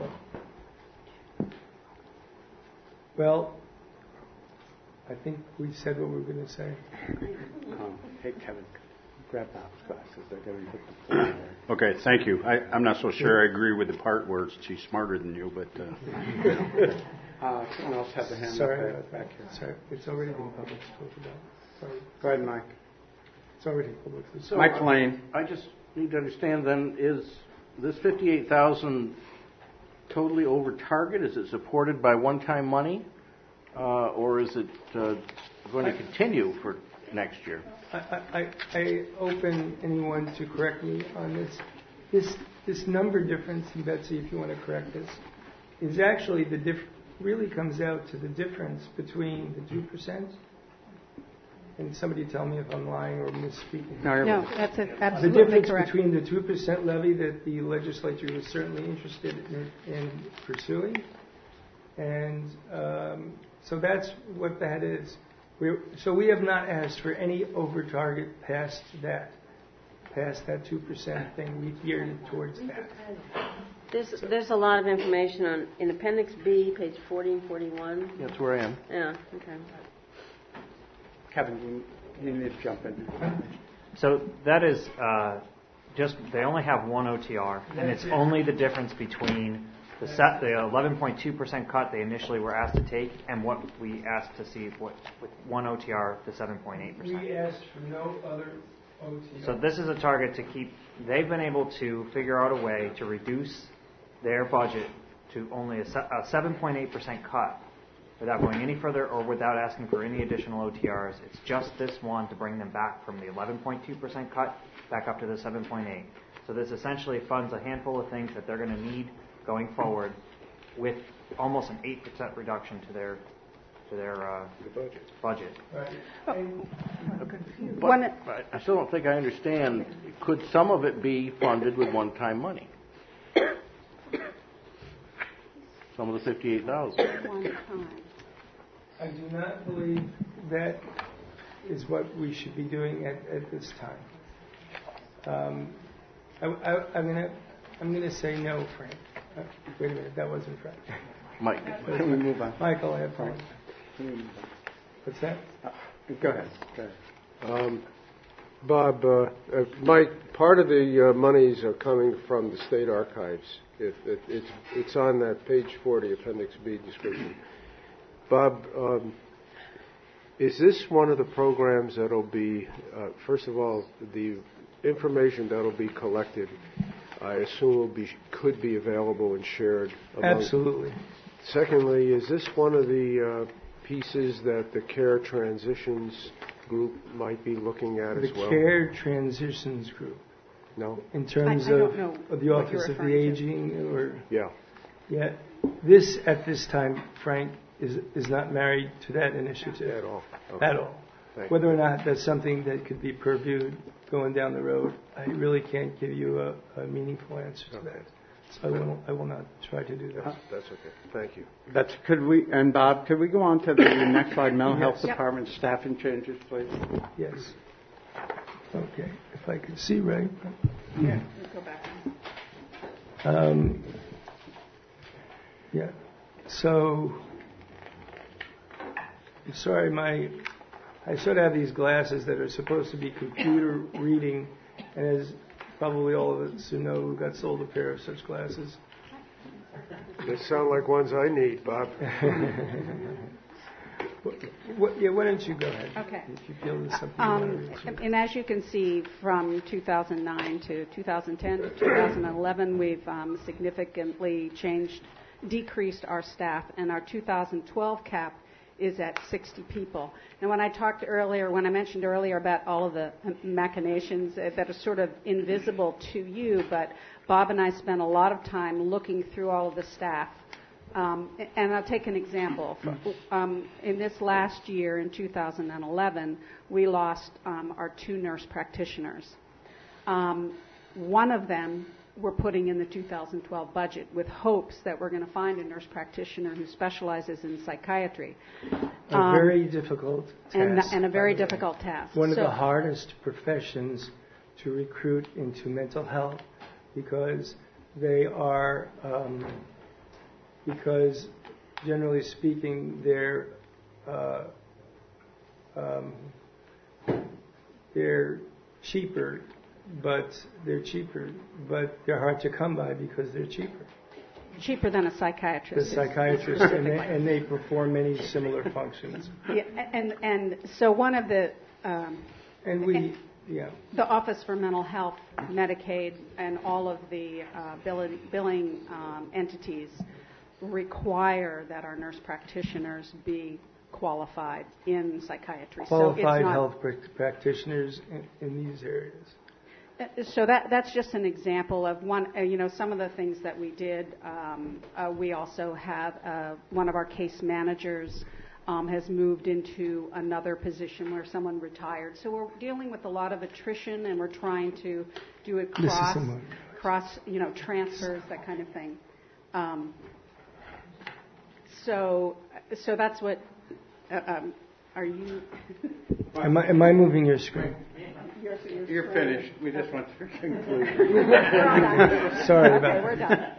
Speaker 14: Well, I think we said what we were going to say.
Speaker 1: Um, hey, Kevin, grab Bob's glasses. They're going to put the phone there.
Speaker 12: Okay, thank you. I, I'm not so sure I agree with the part where she's smarter than you, but. Uh,
Speaker 1: uh, someone else has a hand
Speaker 14: Sorry,
Speaker 1: up back here.
Speaker 14: Sorry, it's already been public spoken about. Sorry.
Speaker 1: Go ahead, Mike.
Speaker 14: It's already public.
Speaker 7: So
Speaker 1: Mike Lane.
Speaker 7: I just need to understand then, is this fifty-eight thousand totally over target? Is it supported by one-time money? Uh, or is it uh, going to continue for next year?
Speaker 14: I, I, I open anyone to correct me on this. This this number difference, and Betsy, if you want to correct this, is actually the diff- really comes out to the difference between the two percent. And somebody tell me if I'm lying or misspeaking.
Speaker 15: No, no that's a, absolutely
Speaker 14: The difference
Speaker 15: correct.
Speaker 14: between the two percent levy that the legislature was certainly interested in, in pursuing, and um, so that's what that is. We, so we have not asked for any over target past that, past that two percent thing. We've geared it towards that.
Speaker 4: There's, there's a lot of information on in Appendix B, page forty and forty-one.
Speaker 7: That's where I am.
Speaker 4: Yeah, okay.
Speaker 1: Kevin, you, you need to jump in.
Speaker 16: So that is uh, just, they only have one O T R, and it's only the difference between the set, the eleven point two percent cut they initially were asked to take and what we asked to see what, with one O T R, the seven point eight percent.
Speaker 14: We asked for no other O T R.
Speaker 16: So this is a target to keep, they've been able to figure out a way to reduce their budget to only a, a seven point eight percent cut without going any further or without asking for any additional O T Rs. It's just this one to bring them back from the eleven point two percent cut back up to the seven point eight. So this essentially funds a handful of things that they're going to need going forward with almost an eight percent reduction to their to their uh,
Speaker 7: budget.
Speaker 16: budget.
Speaker 14: Right.
Speaker 7: But, but I still don't think I understand. Could some of it be funded with one-time money? Some of the fifty-eight thousand.
Speaker 14: I do not believe that is what we should be doing at, at this time. Um, I, I, I'm gonna I'm gonna say no, Frank. Uh, wait a minute, that wasn't Frank.
Speaker 7: Mike,
Speaker 1: can we move on?
Speaker 14: Michael, I have Frank. What's that?
Speaker 1: Uh, go ahead. Go ahead.
Speaker 5: Um, Bob, uh, uh, Mike, part of the uh, monies are coming from the state archives. If, if it's, it's on that page forty, Appendix B description. Bob, um, is this one of the programs that'll be, uh, first of all, the information that'll be collected, I assume will be, could be available and shared among...
Speaker 14: Absolutely.
Speaker 5: Secondly, is this one of the uh, pieces that the CARE Transitions Group might be looking at
Speaker 14: The
Speaker 5: as well?
Speaker 14: CARE Transitions Group.
Speaker 5: No.
Speaker 14: In terms
Speaker 15: I- I
Speaker 14: of,
Speaker 15: don't know
Speaker 14: of the
Speaker 15: what
Speaker 14: Office
Speaker 15: you're
Speaker 14: of the
Speaker 15: referring to.
Speaker 14: Aging, or
Speaker 5: Yeah.
Speaker 14: yeah, this at this time, Frank is is not married to that initiative
Speaker 5: At all. Okay.
Speaker 14: At all.
Speaker 5: Thank
Speaker 14: Whether or not that's something that could be purviewed going down the road, I really can't give you a, a meaningful answer to
Speaker 5: Okay.
Speaker 14: that. So I will I will not try to do that.
Speaker 5: That's, that's okay. Thank you.
Speaker 1: That's, could we, and Bob, could we go on to the next slide, mental health
Speaker 14: Yes. Yep.
Speaker 1: department staffing changes, please?
Speaker 14: Yes. Okay. If I could see right.
Speaker 15: Yeah, go back.
Speaker 14: Um, yeah. So, sorry, my I sort of have these glasses that are supposed to be computer reading, and as probably all of us who know who got sold a pair of such glasses.
Speaker 5: They sound like ones I need, Bob.
Speaker 14: what, what, yeah, why don't you go ahead?
Speaker 15: Okay.
Speaker 14: If you feel there's something you want to
Speaker 15: Um,
Speaker 14: read through.
Speaker 15: and as you can see, from two thousand nine to two thousand ten to two thousand eleven, we've um, significantly changed, decreased our staff, and our two thousand twelve cap is at sixty people. Now, when I talked earlier, when I mentioned earlier about all of the machinations that are sort of invisible to you, but Bob and I spent a lot of time looking through all of the staff. Um, and I'll take an example. Um, in this last year, in two thousand eleven, we lost um, our two nurse practitioners. Um, one of them we're putting in the two thousand twelve budget with hopes that we're going to find a nurse practitioner who specializes in psychiatry.
Speaker 14: A
Speaker 15: Um,
Speaker 14: very difficult task.
Speaker 15: and, and a very
Speaker 14: by the way.
Speaker 15: difficult task.
Speaker 14: One of
Speaker 15: So-
Speaker 14: the hardest professions to recruit into mental health because they are, um, because generally speaking, they're uh, um, they're cheaper, but they're cheaper, but they're hard to come by because they're cheaper.
Speaker 15: cheaper than a
Speaker 14: The
Speaker 15: psychiatrist.
Speaker 14: psychiatrists, and they, and they perform many similar functions.
Speaker 15: Yeah, and and so one of the um,
Speaker 14: And we, yeah.
Speaker 15: the Office for Mental Health, Medicaid, and all of the uh, billing, billing um, entities require that our nurse practitioners be qualified in psychiatry. so it's
Speaker 14: Qualified
Speaker 15: not,
Speaker 14: health prac- practitioners in, in these areas.
Speaker 15: Uh, So that that's just an example of one. Uh, you know, some of the things that we did. Um, uh, we also have uh, one of our case managers um, has moved into another position where someone retired. So we're dealing with a lot of attrition, and we're trying to do it
Speaker 14: This is
Speaker 15: cross
Speaker 14: someone.
Speaker 15: cross you know transfers, that kind of thing. Um, so so that's what. Uh, um, are you?
Speaker 14: Am I, am I moving your screen?
Speaker 15: You're, you're
Speaker 1: You're
Speaker 15: scrolling.
Speaker 1: finished. We just went through conclusion.
Speaker 14: Sorry about
Speaker 15: Okay, we're done.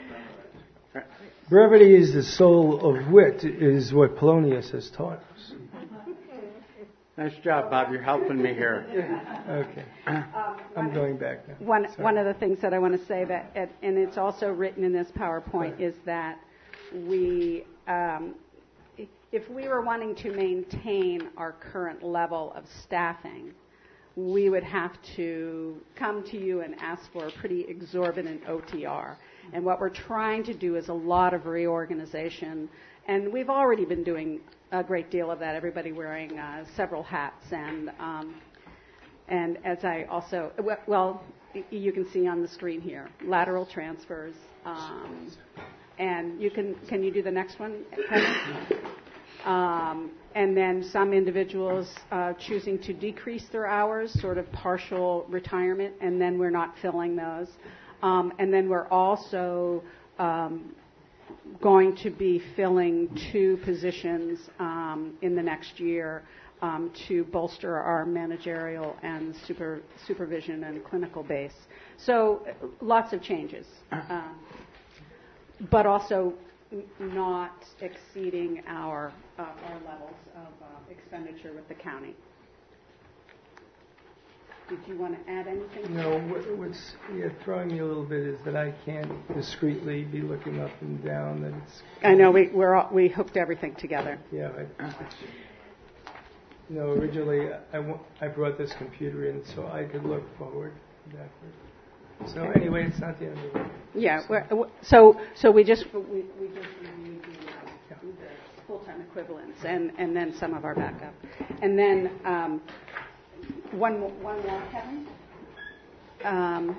Speaker 14: Brevity is the soul of wit, is what Polonius has taught us.
Speaker 1: Nice job, Bob. You're helping me here.
Speaker 14: Okay. I'm going back now.
Speaker 15: One,
Speaker 14: Sorry.
Speaker 15: one of the things that I want to say that, and it's also written in this PowerPoint, is that we, um, if we were wanting to maintain our current level of staffing, we would have to come to you and ask for a pretty exorbitant O T R. And what we're trying to do is a lot of reorganization, and we've already been doing a great deal of that, everybody wearing uh, several hats. And um, and as I also, well, you can see on the screen here, lateral transfers. Um, and you can, can you do the next one, Kevin? Um, and then some individuals uh, choosing to decrease their hours, sort of partial retirement, and then we're not filling those. Um, and then we're also um, going to be filling two positions um, in the next year um, to bolster our managerial and super, supervision and clinical base. So uh, lots of changes, uh, but also n- not exceeding our, uh, our levels of uh, expenditure with the county. Did you want to add anything?
Speaker 14: No, what, what's yeah, throwing me a little bit is that I can't discreetly be looking up and down. That it's.
Speaker 15: I know we we're all, we hooked everything together.
Speaker 14: Yeah. I, you know, originally I, w- I brought this computer in so I could look forward and backward. So anyway, it's not the end of the world.
Speaker 15: Yeah. So so, so we just we, we just reviewed the, uh, the full-time equivalents and, and then some of our backup, and then um, one more, one more, Kevin. Um,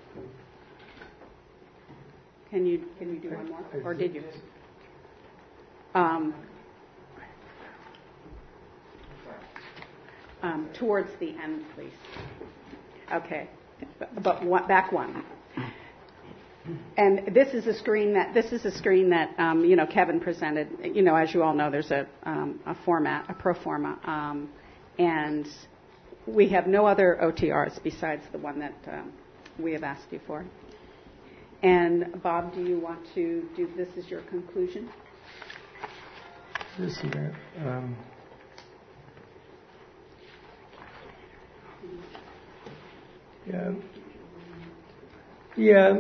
Speaker 15: can you can you do one more, or did you? Um, um, towards the end, please. Okay, but, but one, back one. And this is a screen that this is a screen that um, you know Kevin presented. You know, as you all know, there's a um, a format, a pro forma, um, and we have no other O T Rs besides the one that um, we have asked you for. And Bob, do you want to do this as your conclusion?
Speaker 14: Just a minute. Um, yeah. Yeah.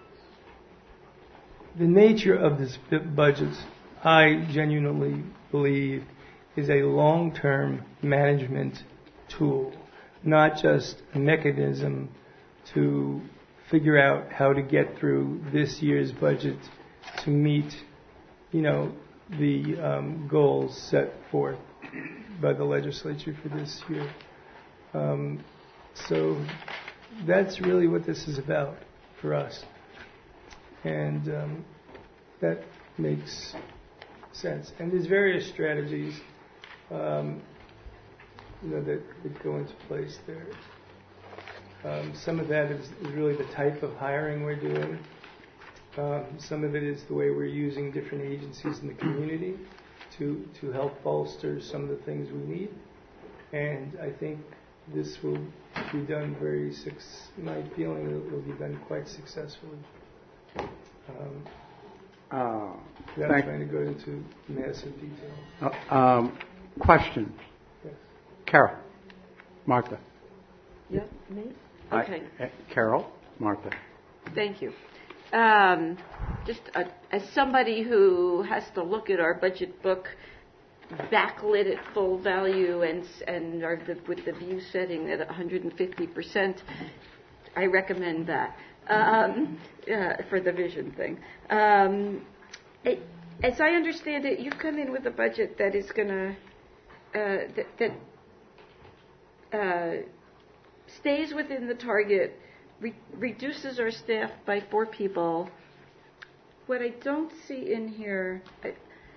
Speaker 14: The nature of this budget, I genuinely believe, is a long-term management tool, not just a mechanism to figure out how to get through this year's budget to meet, you know, the um, goals set forth by the legislature for this year. Um, so that's really what this is about for us. And um, that makes sense. And there's various strategies um, you know, that, that go into place there. Um, some of that is, is really the type of hiring we're doing. Um, some of it is the way we're using different agencies in the community to, to help bolster some of the things we need. And I think this will be done very, suc- my feeling it will be done quite successfully. Um,
Speaker 1: Uh,
Speaker 14: without
Speaker 1: thank-
Speaker 14: trying to go into massive detail.
Speaker 1: Uh, um, question.
Speaker 14: Yes.
Speaker 1: Carol. Martha.
Speaker 9: Yep, me?
Speaker 1: I-
Speaker 9: Okay.
Speaker 1: uh, Carol. Martha.
Speaker 9: Thank you. Um, just uh, as somebody who has to look at our budget book backlit at full value and and our, the, with the view setting at one hundred fifty percent, I recommend that um, uh, for the vision thing. Um, it, as I understand it, you've come in with a budget that is going to uh, that, that uh, stays within the target. Re- reduces our staff by four people. What I don't see in here, I,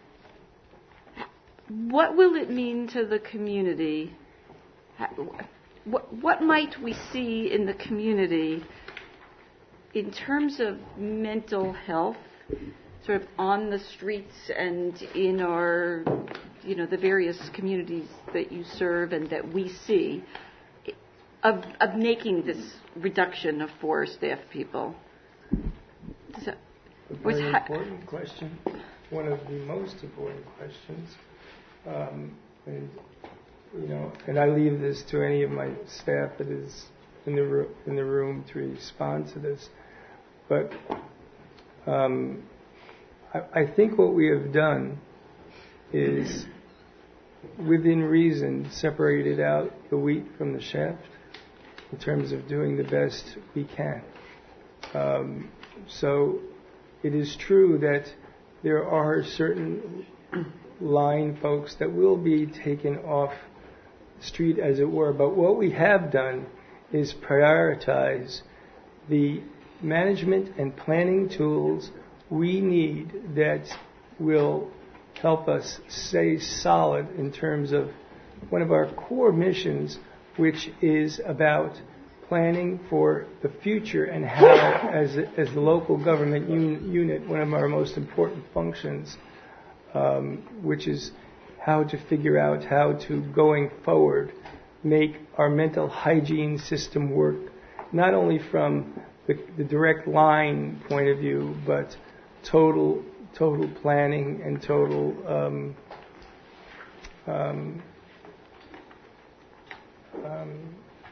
Speaker 9: what will it mean to the community? What, what might we see in the community in terms of mental health, sort of on the streets and in our, you know, the various communities that you serve and that we see? Of, of making this reduction of four staff people? So,
Speaker 14: A very important question, one of the most important questions. Um, and, you know, and I leave this to any of my staff that is in the, ro- in the room to respond to this. But um, I, I think what we have done is, within reason, separated out the wheat from the chaff, in terms of doing the best we can. Um, so it is true that there are certain line folks that will be taken off the street, as it were. But what we have done is prioritize the management and planning tools we need that will help us stay solid in terms of one of our core missions, which is about planning for the future and how, as a, as the local government un, unit, one of our most important functions, um, which is how to figure out how to, going forward, make our mental hygiene system work, not only from the, the direct line point of view, but total total planning and total um, um, Um,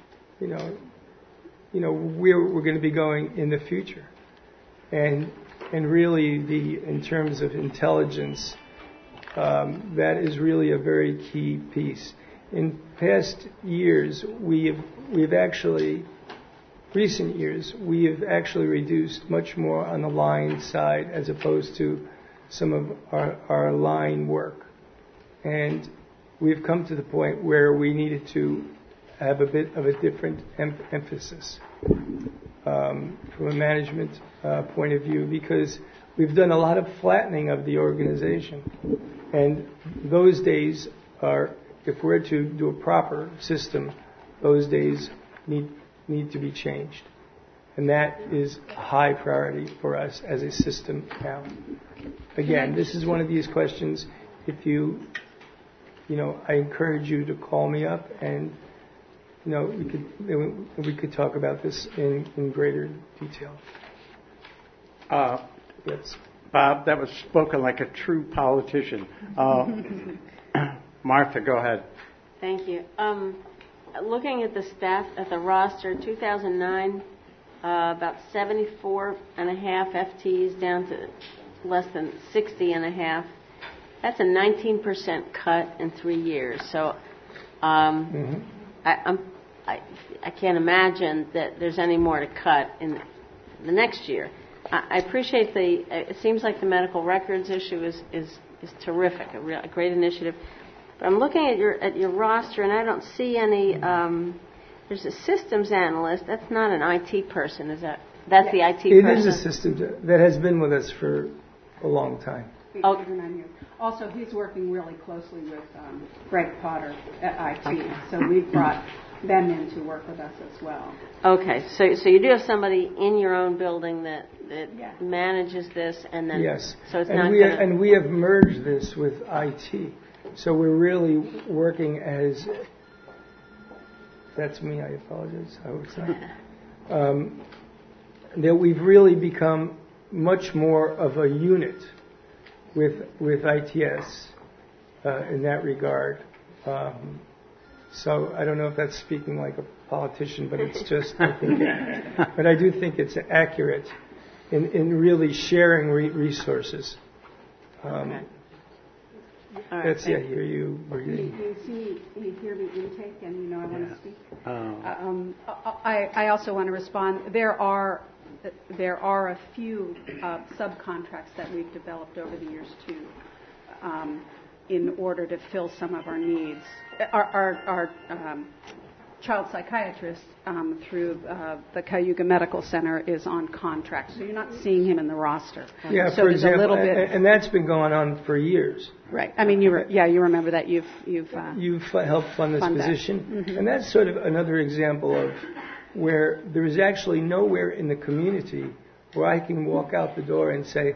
Speaker 14: you know, you know, where we're going to be going in the future. And and really, the in terms of intelligence, um, that is really a very key piece. In past years, we have we've actually, recent years, we have actually reduced much more on the line side as opposed to some of our, our line work. And we've come to the point where we needed to have a bit of a different em- emphasis um, from a management uh, point of view, because we've done a lot of flattening of the organization. And those days are, if we're to do a proper system, those days need need to be changed. And that is a high priority for us as a system now. Again, this is one of these questions, if you, you know, I encourage you to call me up and, you know, we could we could talk about this in, in greater detail.
Speaker 1: Uh,
Speaker 14: yes.
Speaker 1: Bob, that was spoken like a true politician. Uh, Martha, go ahead.
Speaker 4: Thank you. Um, looking at the staff, at the roster, two thousand nine, uh, about seventy-four and a half F Ts down to less than sixty and a half. That's a nineteen percent cut in three years. So um,
Speaker 14: mm-hmm.
Speaker 4: I, I'm, I, I can't imagine that there's any more to cut in the next year. I, I appreciate the, it seems like the medical records issue is, is, is terrific, a, real, a great initiative. But I'm looking at your at your roster, and I don't see any. Um, there's a systems analyst. That's not an I T person, is that? That's the I T
Speaker 14: it
Speaker 4: person.
Speaker 14: It is a system that has been with us for a long time.
Speaker 4: Oh.
Speaker 15: Also, he's working really closely with um, Greg Potter at I T, so we've brought them in to work with us as well.
Speaker 4: Okay, so so you do have somebody in your own building that, that
Speaker 15: yeah.
Speaker 4: manages this, and then
Speaker 14: yes,
Speaker 4: so it's
Speaker 14: and
Speaker 4: not
Speaker 14: we
Speaker 4: gonna...
Speaker 14: have, and we have merged this with I T, so we're really working as. That's me. I apologize. I hope it's not. um, that we've really become much more of a unit with with I T S uh, in that regard. Um, so I don't know if that's speaking like a politician, but it's just, I think it, but I do think it's accurate in, in really sharing re- resources. Um,
Speaker 4: okay. All right.
Speaker 14: That's, yeah, I hear you.
Speaker 15: You, you see, you hear me intake, and you know I want
Speaker 1: yeah.
Speaker 15: to speak.
Speaker 1: Oh.
Speaker 15: Um, I, I also want to respond. There are there are a few uh, subcontracts that we've developed over the years too, um, in order to fill some of our needs. Our, our, our um, child psychiatrist um, through uh, the Cayuga Medical Center is on contract, so you're not seeing him in the roster.
Speaker 14: Yeah,
Speaker 15: so
Speaker 14: for example,
Speaker 15: a little bit,
Speaker 14: and, and that's been going on for years.
Speaker 15: Right. I mean, you re- yeah, you remember that you've you've uh,
Speaker 14: you've helped fund this
Speaker 15: fund
Speaker 14: position,
Speaker 15: mm-hmm.
Speaker 14: and that's sort of another example of where there is actually nowhere in the community where I can walk out the door and say,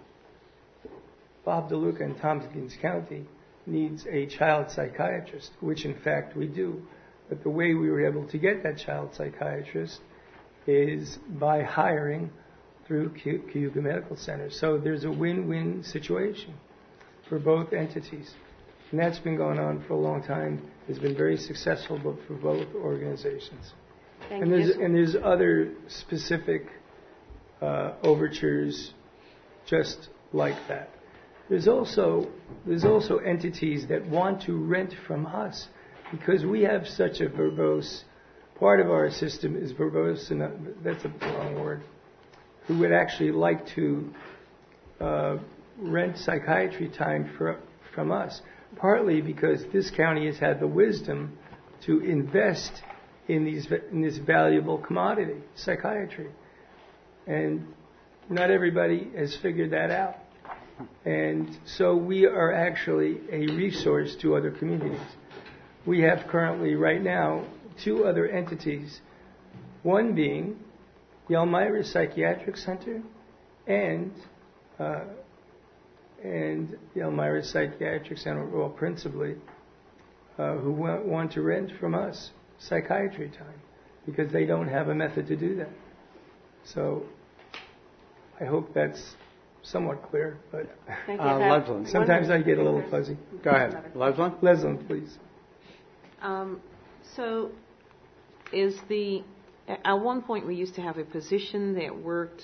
Speaker 14: Bob DeLuca in Tompkins County needs a child psychiatrist, which in fact we do. But the way we were able to get that child psychiatrist is by hiring through Cayuga Medical Center. So there's a win-win situation for both entities. And that's been going on for a long time. It's been very successful but for both organizations.
Speaker 4: Thank
Speaker 14: and there's
Speaker 4: you.
Speaker 14: and there's other specific uh, overtures just like that. There's also there's also entities that want to rent from us because we have such a verbose part of our system is verbose, and that's a wrong word. Who would actually like to uh, rent psychiatry time for, from us, partly because this county has had the wisdom to invest in these in this valuable commodity, psychiatry, and not everybody has figured that out. And so we are actually a resource to other communities. We have currently, right now, two other entities, one being the Elmira Psychiatric Center and uh, and the Elmira Psychiatric Center, well, principally, uh, who want, want to rent from us psychiatry time because they don't have a method to do that. So I hope that's somewhat clear, but
Speaker 4: Thank you.
Speaker 1: Uh, Leslie.
Speaker 14: sometimes I get a little fuzzy.
Speaker 1: Go ahead. Leslie?
Speaker 14: Leslie, please.
Speaker 4: Um, so
Speaker 17: is the, at one point we used to have a position that worked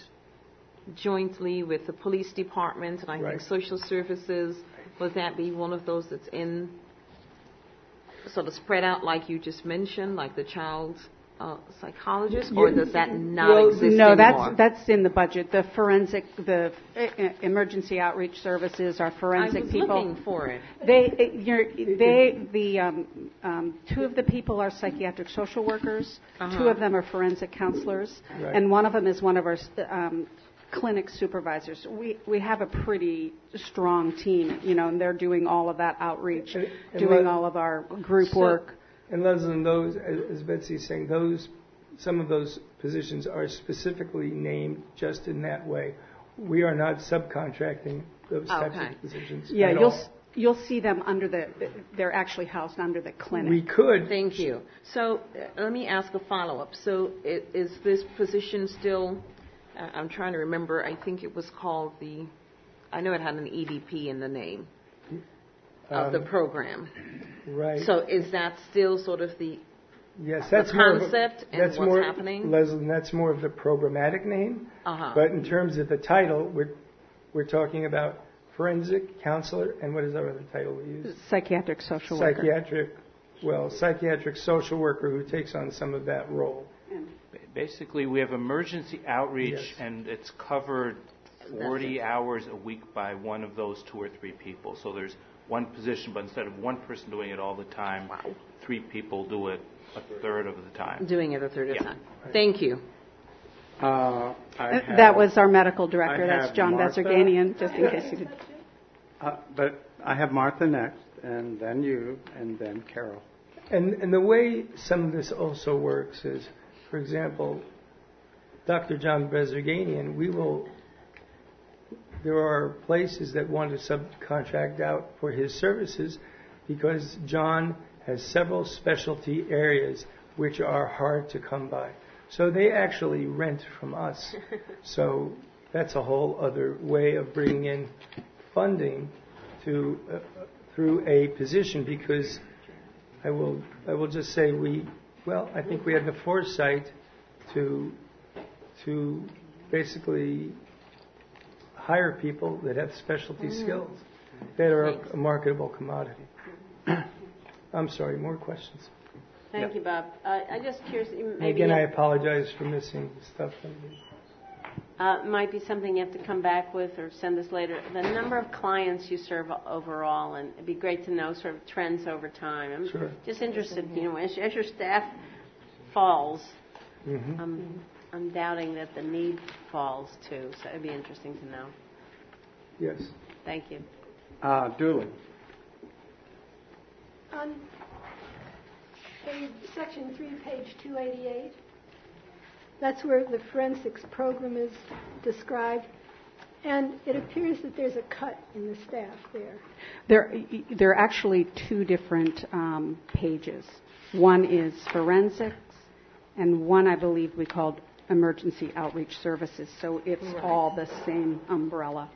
Speaker 17: jointly with the police department and I
Speaker 14: Right.
Speaker 17: think social services. Would that be one of those that's in, sort of spread out like you just mentioned, like the child uh, psychologist, or does that not
Speaker 15: well,
Speaker 17: exist
Speaker 15: no,
Speaker 17: anymore?
Speaker 15: that's that's in the budget. The forensic, the uh, emergency outreach services are forensic
Speaker 17: I was
Speaker 15: people.
Speaker 17: looking for it.
Speaker 15: They, you're, they, the um, um, two of the people are psychiatric social workers.
Speaker 17: Uh-huh.
Speaker 15: Two of them are forensic counselors,
Speaker 14: Right.
Speaker 15: and one of them is one of our um, clinic supervisors. We we have a pretty strong team, you know, and they're doing all of that outreach,
Speaker 14: And- and
Speaker 15: doing
Speaker 14: let-
Speaker 15: all of our group
Speaker 14: So-
Speaker 15: work.
Speaker 14: And Leslie, those, as as Betsy's saying, those, some of those positions are specifically named just in that way. We are not subcontracting those types
Speaker 15: Okay.
Speaker 14: of positions
Speaker 15: Yeah,
Speaker 14: at
Speaker 15: you'll
Speaker 14: all.
Speaker 15: s- you'll see them under the. They're actually housed under the clinic.
Speaker 14: We could.
Speaker 17: Thank you. So uh, let me ask a follow-up. So i- is this position still, uh, I'm trying to remember, I think it was called the, I know it had an E D P in the name of the
Speaker 14: Um,
Speaker 17: program.
Speaker 14: Right.
Speaker 17: So is that still sort of the,
Speaker 14: Yes,
Speaker 17: the
Speaker 14: that's more of a-
Speaker 17: concept and
Speaker 14: that's
Speaker 17: what's
Speaker 14: more,
Speaker 17: happening?
Speaker 14: Leslie, that's more of the programmatic name.
Speaker 17: Uh-huh.
Speaker 14: But in terms of the title, we're we're talking about forensic counselor, and what is our other title we use?
Speaker 15: Psychiatric social worker.
Speaker 14: Psychiatric, well, psychiatric social worker who takes on some of that role.
Speaker 18: Basically, we have emergency outreach,
Speaker 14: Yes.
Speaker 18: and it's covered forty hours a week by one of those two or three people. So there's one position, but instead of one person doing it all the time, three people do it a third of the time.
Speaker 17: Doing it a third of the
Speaker 18: Yeah.
Speaker 17: time. Thank you.
Speaker 1: Uh, I
Speaker 15: Uh,
Speaker 1: have-
Speaker 15: that was our medical director.
Speaker 1: I
Speaker 15: That's
Speaker 1: have
Speaker 15: John
Speaker 1: Martha.
Speaker 15: Bezerganian, just in case you did.
Speaker 1: Uh, but I have Martha next, and then you, and then Carol.
Speaker 14: And, and the way some of this also works is, for example, Doctor John Bezerganian, we will, there are places that want to subcontract out for his services because John has several specialty areas which are hard to come by. So they actually rent from us. So that's a whole other way of bringing in funding to uh, through a position, because I will I will just say we well I think we had the foresight to to basically hire people that have specialty
Speaker 17: Mm.
Speaker 14: skills that are
Speaker 17: Thanks.
Speaker 14: a marketable commodity. I'm sorry, more questions.
Speaker 4: Thank you, Bob. Uh, I'm just curious,
Speaker 14: And
Speaker 4: maybe
Speaker 14: again, I
Speaker 4: it
Speaker 14: apologize for missing stuff.
Speaker 4: uh, might be something you have to come back with or send us later. The number of clients you serve overall, and it'd be great to know sort of trends over time. I'm
Speaker 14: Sure.
Speaker 4: just interested, you know, as, as your staff falls,
Speaker 14: Mhm.
Speaker 4: I'm, I'm doubting that the need falls too, so it'd be interesting to know.
Speaker 14: Yes.
Speaker 4: Thank you.
Speaker 1: Uh, Dooley.
Speaker 19: On page, section three, page two eighty-eight, that's where the forensics program is described, and it appears that there's a cut in the staff there.
Speaker 15: There, there are actually two different um, pages. One is forensics, and one I believe we called emergency outreach services. So it's
Speaker 19: Right.
Speaker 15: all the same umbrella.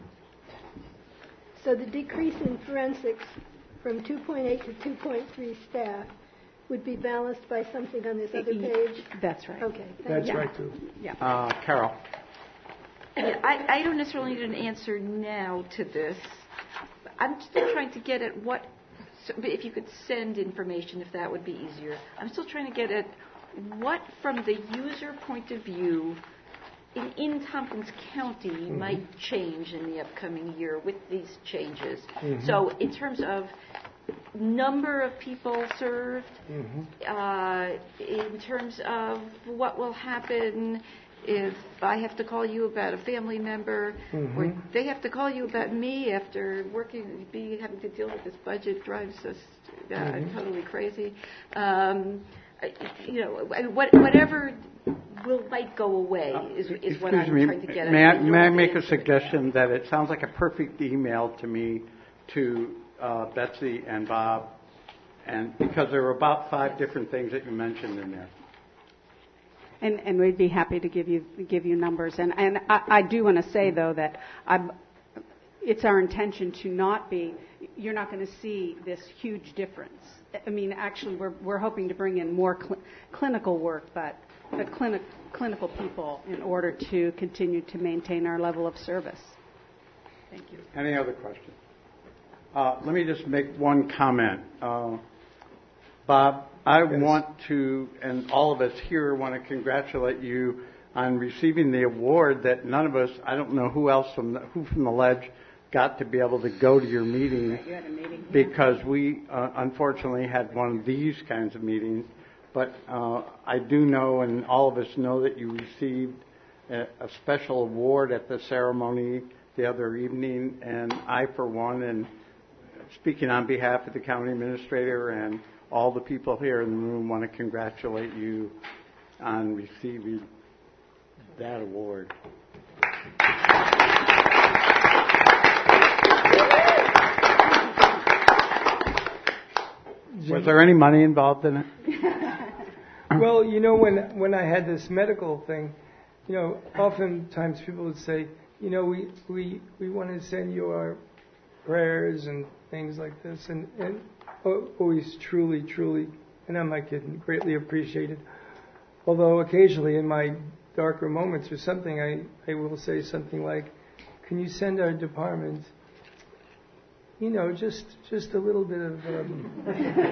Speaker 19: So the decrease in forensics from two point eight to two point three staff would be balanced by something on this other page?
Speaker 15: That's right.
Speaker 19: Okay. thank
Speaker 14: That's
Speaker 19: you.
Speaker 14: right, too.
Speaker 15: Yeah.
Speaker 1: Uh, Carol.
Speaker 9: Yeah, I, I don't necessarily need an answer now to this. I'm still trying to get at what, so if you could send information, if that would be easier. I'm still trying to get at what, from the user point of view, in, in Tompkins County
Speaker 20: Mhm.
Speaker 9: might change in the upcoming year with these changes.
Speaker 20: Mhm.
Speaker 9: So in terms of number of people served,
Speaker 14: Mm-hmm.
Speaker 9: uh, in terms of what will happen if I have to call you about a family member, or
Speaker 14: Mhm.
Speaker 9: they have to call you about me after working, be having to deal with this budget drives us uh,
Speaker 14: Mhm.
Speaker 9: totally crazy. Um, I- you know, I- what, whatever will might go away is, is what I'm
Speaker 1: Excuse me,
Speaker 9: trying to get at.
Speaker 1: may I,
Speaker 9: You don't
Speaker 1: may I
Speaker 9: have to
Speaker 1: make a
Speaker 9: answer it.
Speaker 1: suggestion that it sounds like a perfect email to me to uh, Betsy and Bob, and because there were about five different things that you mentioned in there.
Speaker 15: And, and we'd be happy to give you give you numbers. And, and I, I do want to say, though, that I'm, it's our intention to not be, you're not going to see this huge difference. I mean, actually, we're we're hoping to bring in more cl- clinical work, but but clinic, clinical people in order to continue to maintain our level of service. Thank you.
Speaker 1: Any other questions? Uh, let me just make one comment. Uh, Bob, I
Speaker 14: yes.
Speaker 1: want to, and all of us here want to congratulate you on receiving the award that none of us, I don't know who else from the, who from the Ledge got to be able to go to your meeting,
Speaker 15: You had a meeting
Speaker 1: because we uh, unfortunately had one of these kinds of meetings. But uh, I do know, and all of us know, that you received a, a special award at the ceremony the other evening, and I, for one, and speaking on behalf of the county administrator and all the people here in the room, want to congratulate you on receiving that award. Was there any money involved in it?
Speaker 14: Well, you know, when when I had this medical thing, you know, oftentimes people would say, you know, we we, we want to send you our prayers and things like this, and, and always truly, truly, and I'm not kidding, greatly appreciated. Although occasionally in my darker moments or something, I, I will say something like, can you send our department, you know, just just a little bit of, um,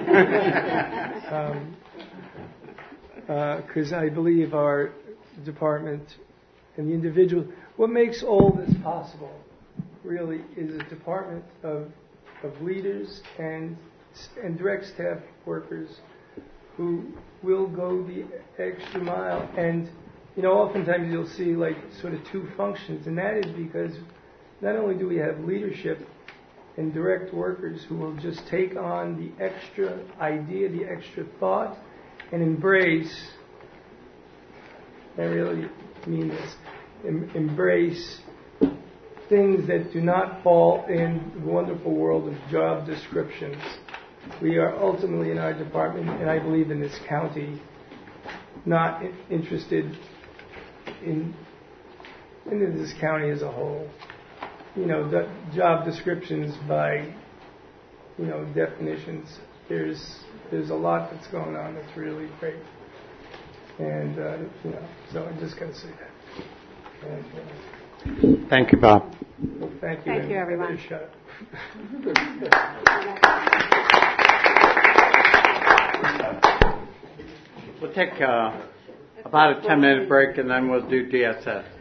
Speaker 14: um, because uh, I believe our department and the individual, what makes all this possible really is a department of of leaders and and direct staff workers who will go the extra mile. And you know, oftentimes you'll see like sort of two functions, and that is because not only do we have leadership and direct workers who will just take on the extra idea, the extra thought, and embrace, I really mean this, em- embrace things that do not fall in the wonderful world of job descriptions. We are ultimately in our department, and I believe in this county, not interested in, in this county as a whole. You know, the job descriptions by, you know, definitions. There's there's a lot that's going on that's really great, and uh, you know, so I just got to say that. And, uh,
Speaker 1: Thank you, Bob.
Speaker 14: well, thank you.
Speaker 15: Thank you, everyone.
Speaker 14: I better shut up.
Speaker 1: We'll take uh, about a ten-minute break, and then we'll do D S S.